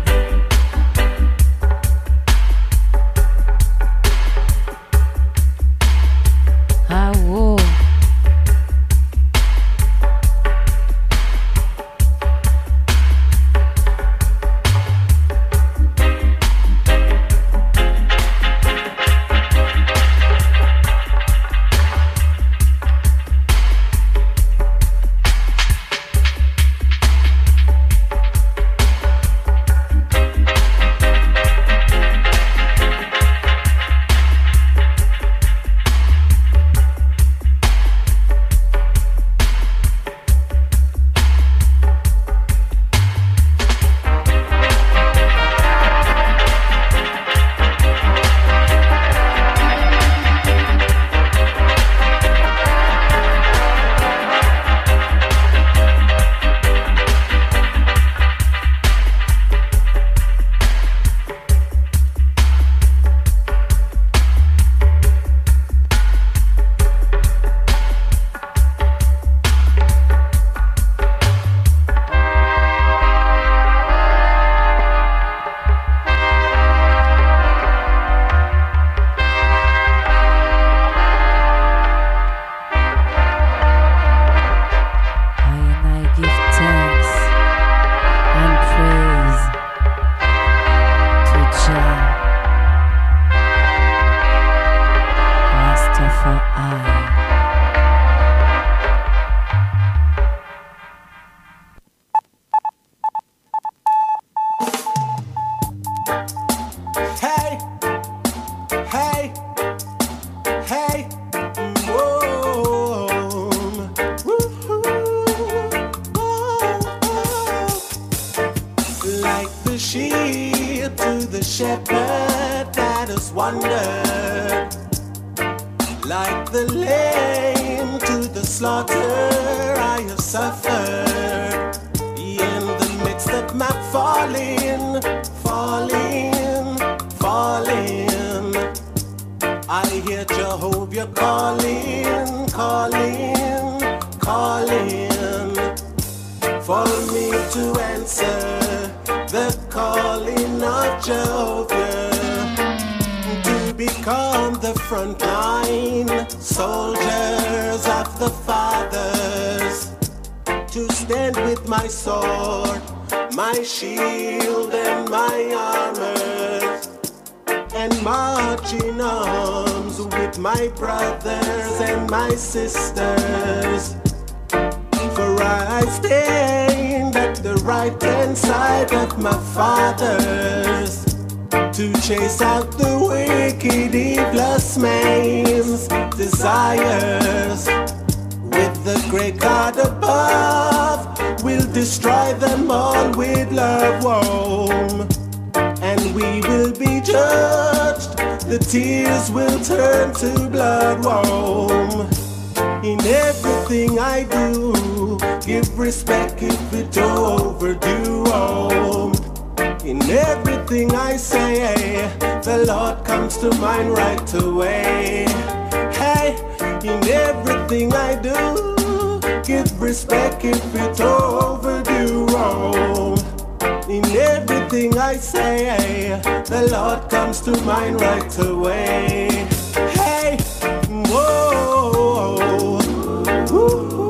Sisters, for I stand at the right hand side of my fathers to chase out the wicked, evilest man's desires. With the great God above, we'll destroy them all with love, whoa. And we will be judged the tears will turn to blood. Whoa. In everything I do, give respect if it overdue. Oh. In everything I say, the Lord comes to mind right away. Hey, in everything I do, give respect if it overdue. Oh. In everything I say, the Lord comes to mind right away. Hey, whoa, ooh, ooh,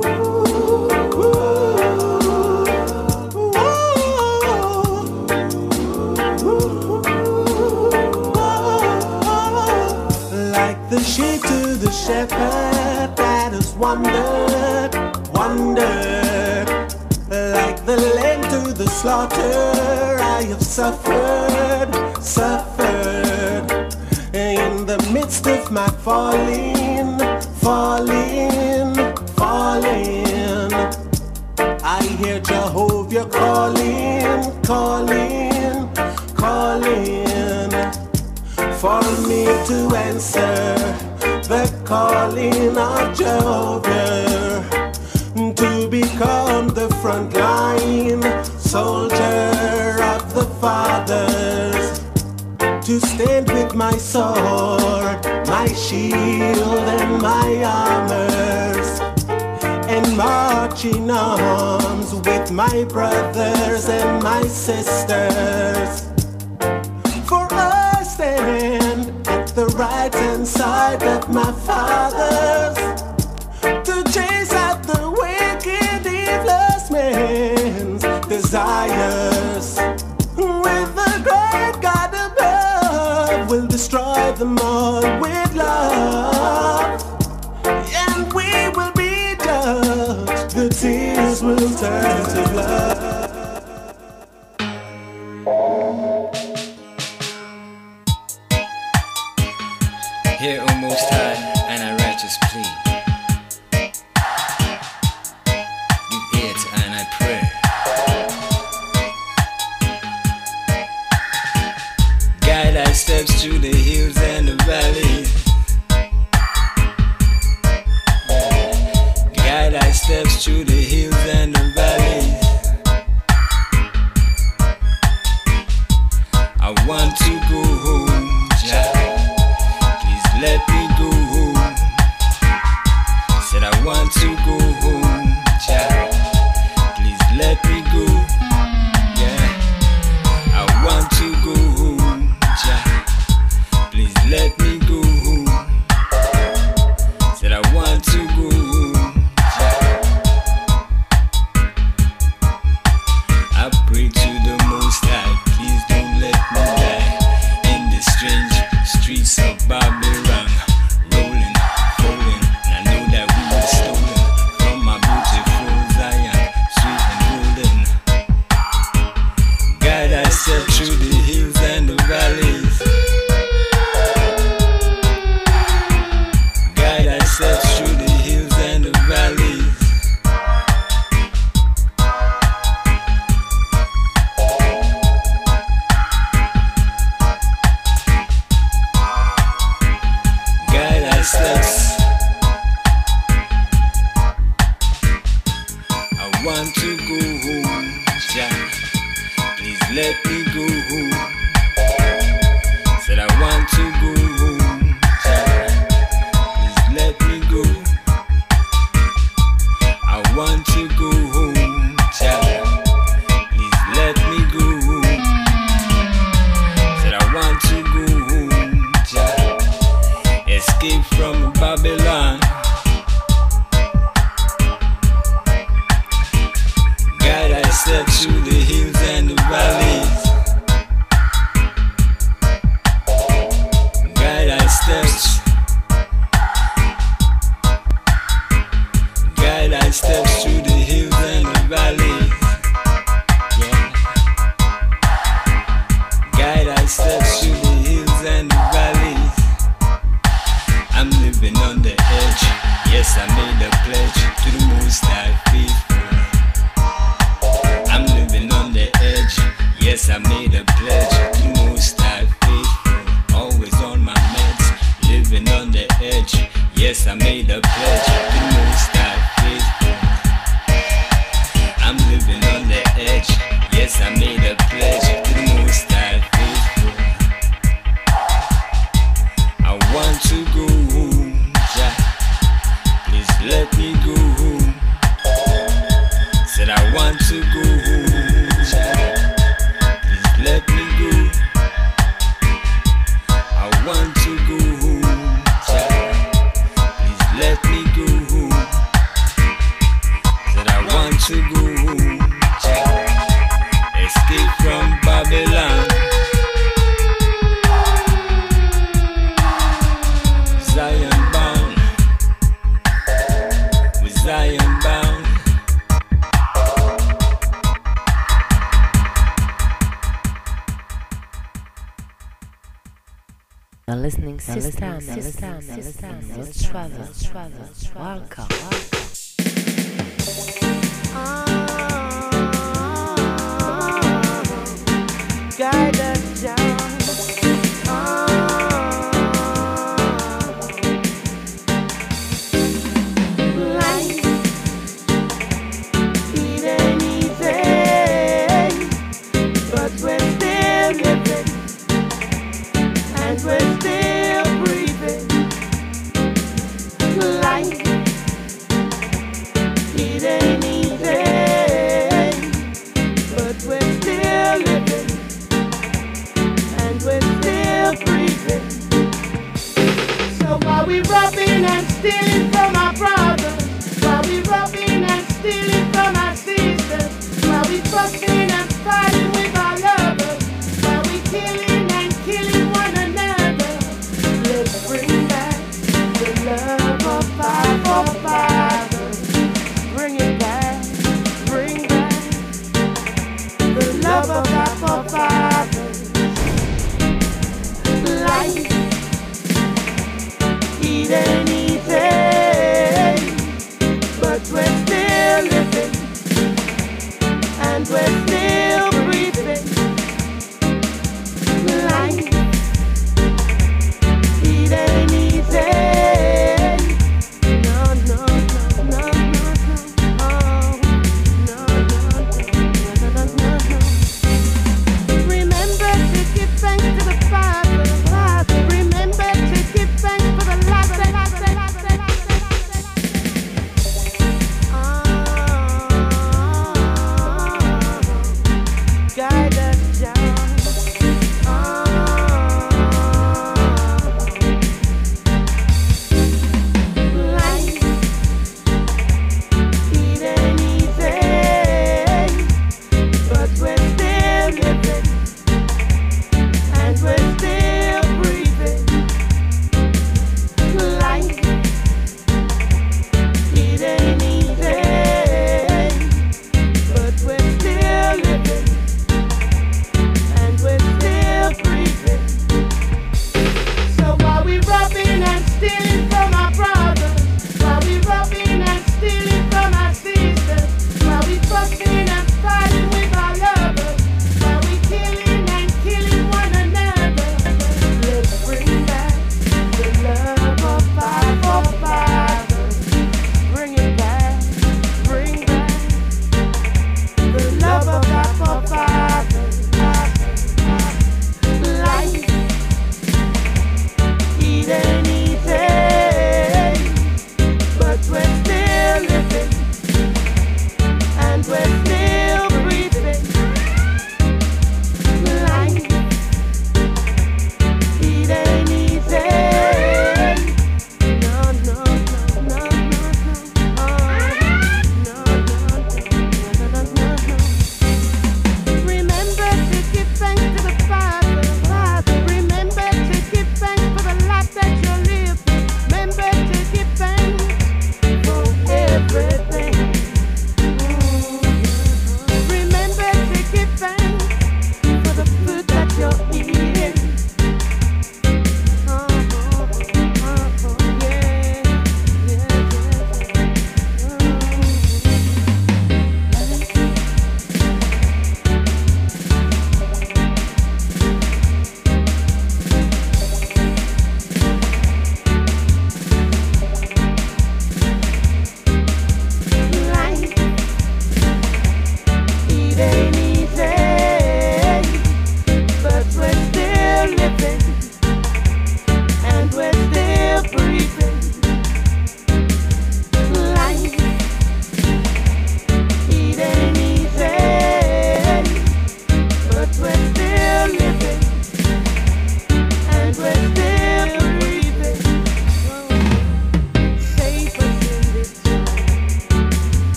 like the sheep to the shepherd that has wandered, wandered. Like the lamb to the slaughter, I have suffered, suffered. In the midst of my falling, falling, falling, I hear Jehovah calling, calling, calling, for me to answer the calling of Jehovah, to become the frontline soldier of the fathers, to stand with my sword, my shield and my armors, and march in arms with my brothers and my sisters. For I stand at the right hand side of my fathers, to chase out the wicked, evilest man's desires. With the great God above, we'll destroy them all with love, and we will be judged. The tears will turn to blood. Hear, O Most High, and I righteous plea. And I pray, guide our steps through the hills and the valleys. Guide our steps through the hills and the valleys. I want to go home, Jah. Please let me go home. Said I want to go home, Jah. Let me go, yeah. I want to go home, Jah. Please let me go home. Said I want to go home, Jah. Yes, I made a pledge to most high faithful. I'm living on the edge. Yes, I made a pledge to most high faithful. I want to go home, Jah. Please let me go home. Said I want to go home, Jah. Please let me go. I want to go home, Jah. Please let me go home. Said I want to go home, Jah. Escape from Babylon. Zion bound. With Zion bound. You're listening, sister, sister, sister, sister, travel, travel, welcome, welcome. Guide us down. Life, it ain't easy, but we're still living and we're still breathing. Life, it ain't easy, but we're still living and we're still breathing. So while we robbing and stealing from our brothers, while we robbing and stealing from our sisters, while we fussing and fighting with our lovers, while we killing and killing one another,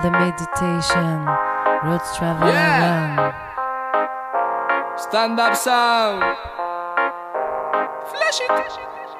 the meditation. Roads travel Yeah. around. Stand up sound. Flash it.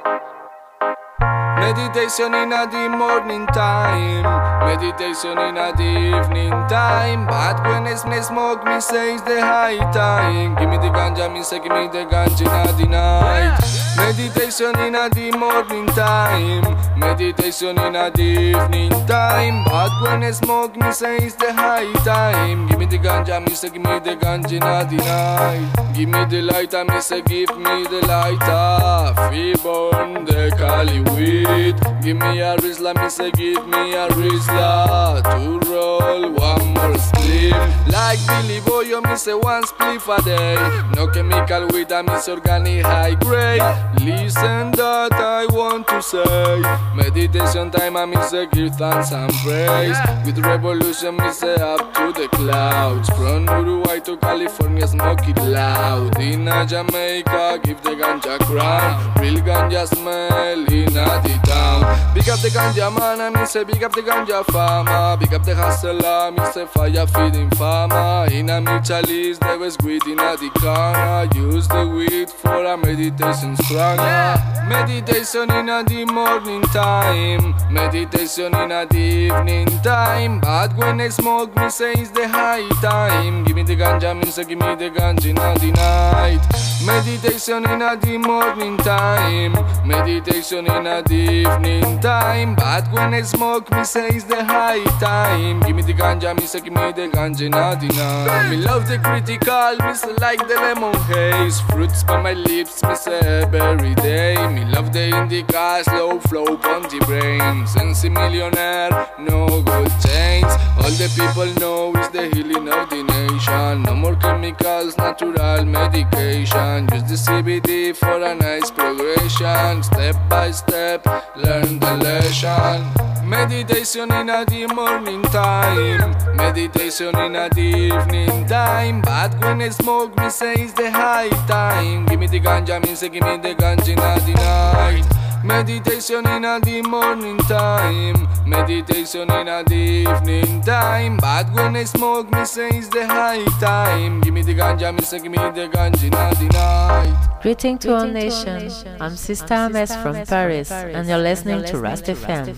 Meditation in a the morning time, meditation in a the evening time. But when it's me smoke, me say it's the high time. Give me the ganja, me say give me the ganja in a the night. Meditation in a the morning time, meditation in a the evening time. But when I smoke, me say it's the high time. Give me the ganja, me say give me the ganja in a the night. Give me the lighter, me say give me the lighter. Feel burn the Cali weed. Give me a Rizla, me say give me a Rizla. To roll one more split. Like Billy Boyo, me say one spliff a day. No chemical weed, I miss organic high grade. Listen that I want to say. Meditation time, I miss a give thanks and praise. With revolution, me say up to the clouds. From Uruguay to California, smoke it loud. In a Jamaica, give the ganja crown. Real ganja smell in a the town. Big up the ganja man, I me say big up the ganja farmer. Big up the hustler, me say fire feeding farmer. In a me chalice, there was weed in a the corner. Use the weed for a meditation stronger. Meditation in a the morning time, meditation in a the evening time. But when I smoke, me say it's the high time. Give me the ganja, me say give me the ganja in a the night. Meditation in a the morning time, meditation in a the evening time. But when I smoke, me say it's the high time. Give me the ganja, me say give me the ganja in a the night. Me love the critical, me say like the lemon haze. Fruits by my lips, me say every day. Me love the indica, slow flow on the brain. Sensi millionaire, no good change. All the people know it's the healing of the nation. No more chemicals, natural medication. Use the C B D for a nice progression. Step by step, learn the lesson. Meditation in a the morning time, meditation in a the evening time. But when I smoke, me say it's the high time. Give me the ganja, me say give me the ganja in a the night. Meditation in a the morning time, meditation in a the evening time. But when I smoke, me say it's the high time. Give me the ganja, me say give me the ganja in a the night. Greeting to all nations. I'm Sister Ames from Paris, and you're listening to Rast F M.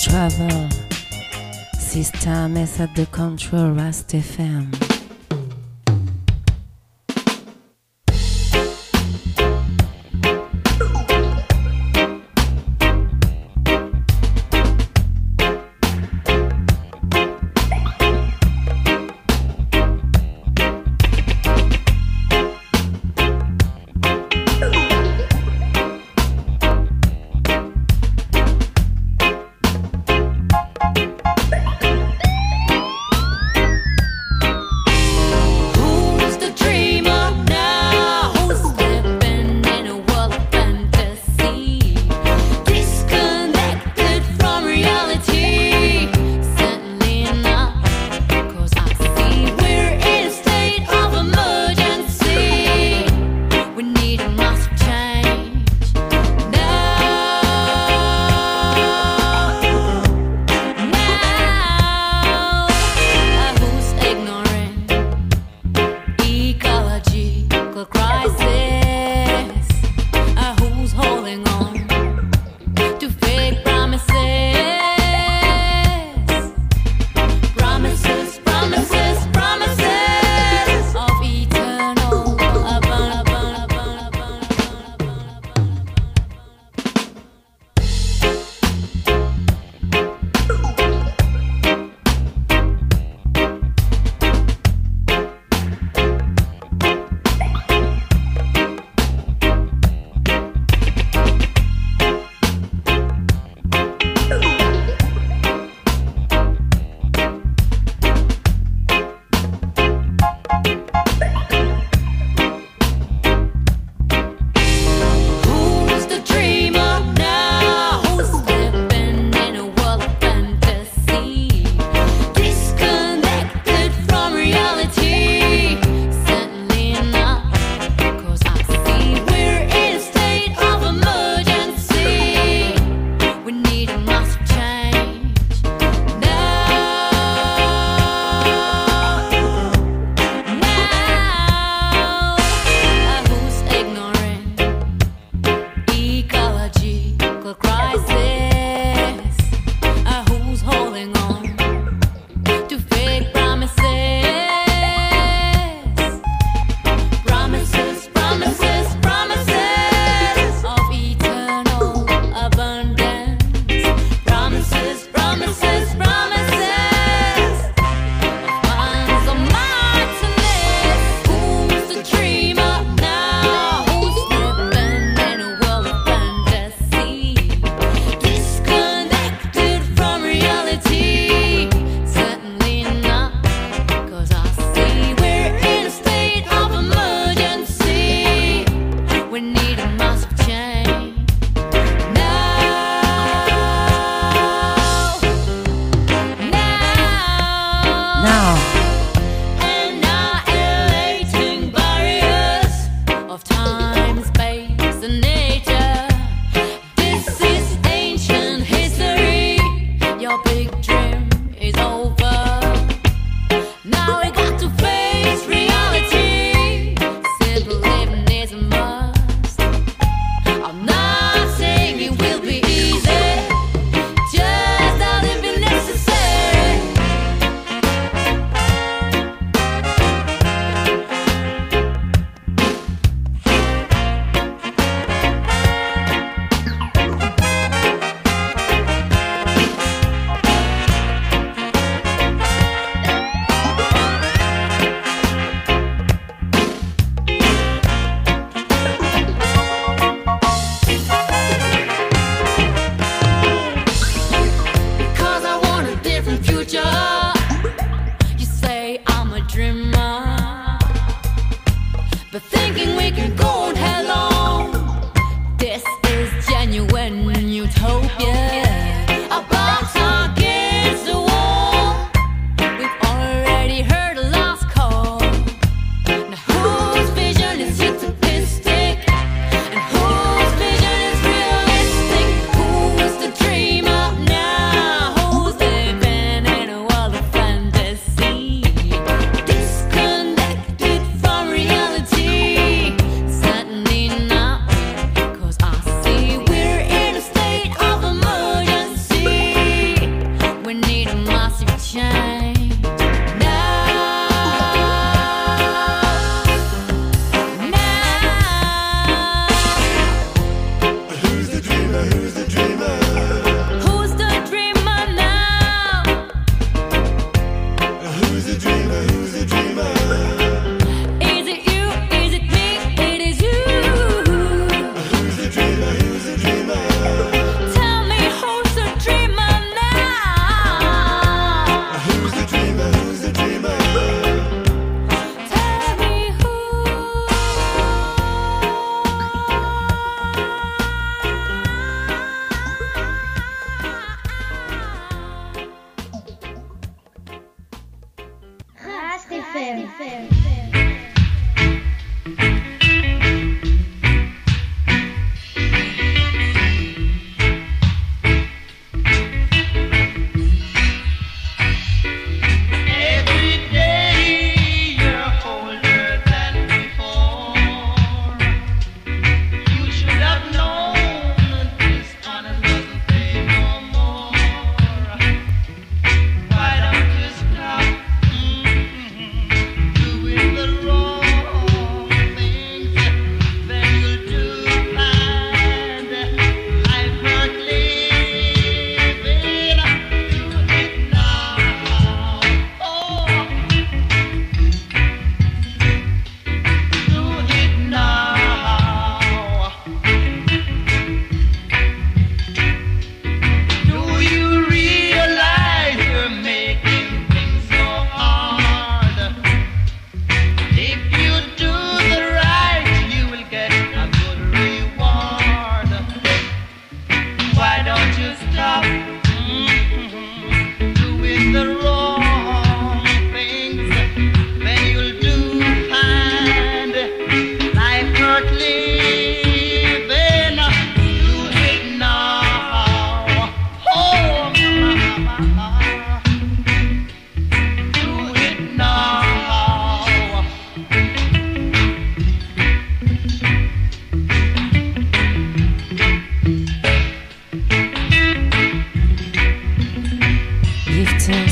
Roots Travel. Sister Mess at the control, Rast F M.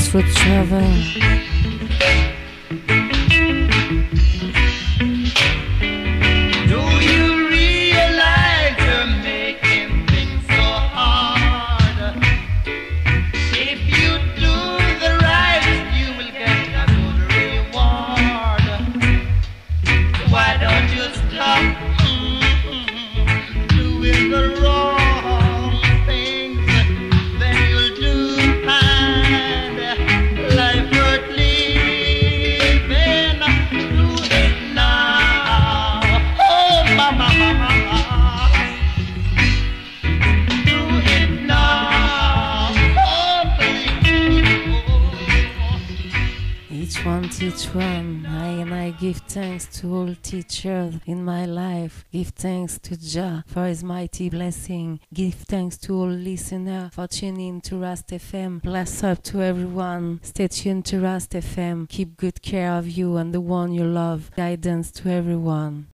This road travel. Do you realize you're making things so hard? If you do the right, you will get a good reward. Why don't you stop mm-hmm, doing the wrong things? Then you'll do find life worth living. Do it now. Oh, mama, mama. Do it now. Oh, baby. Each one teach one. I and I give thanks to all teachers in my life. Give thanks to Jah for his mighty blessing. Give thanks to all listeners for tuning to Rast F M. Bless up to everyone. Stay tuned to Rast F M. Keep good care of you and the one you love. Guidance to everyone.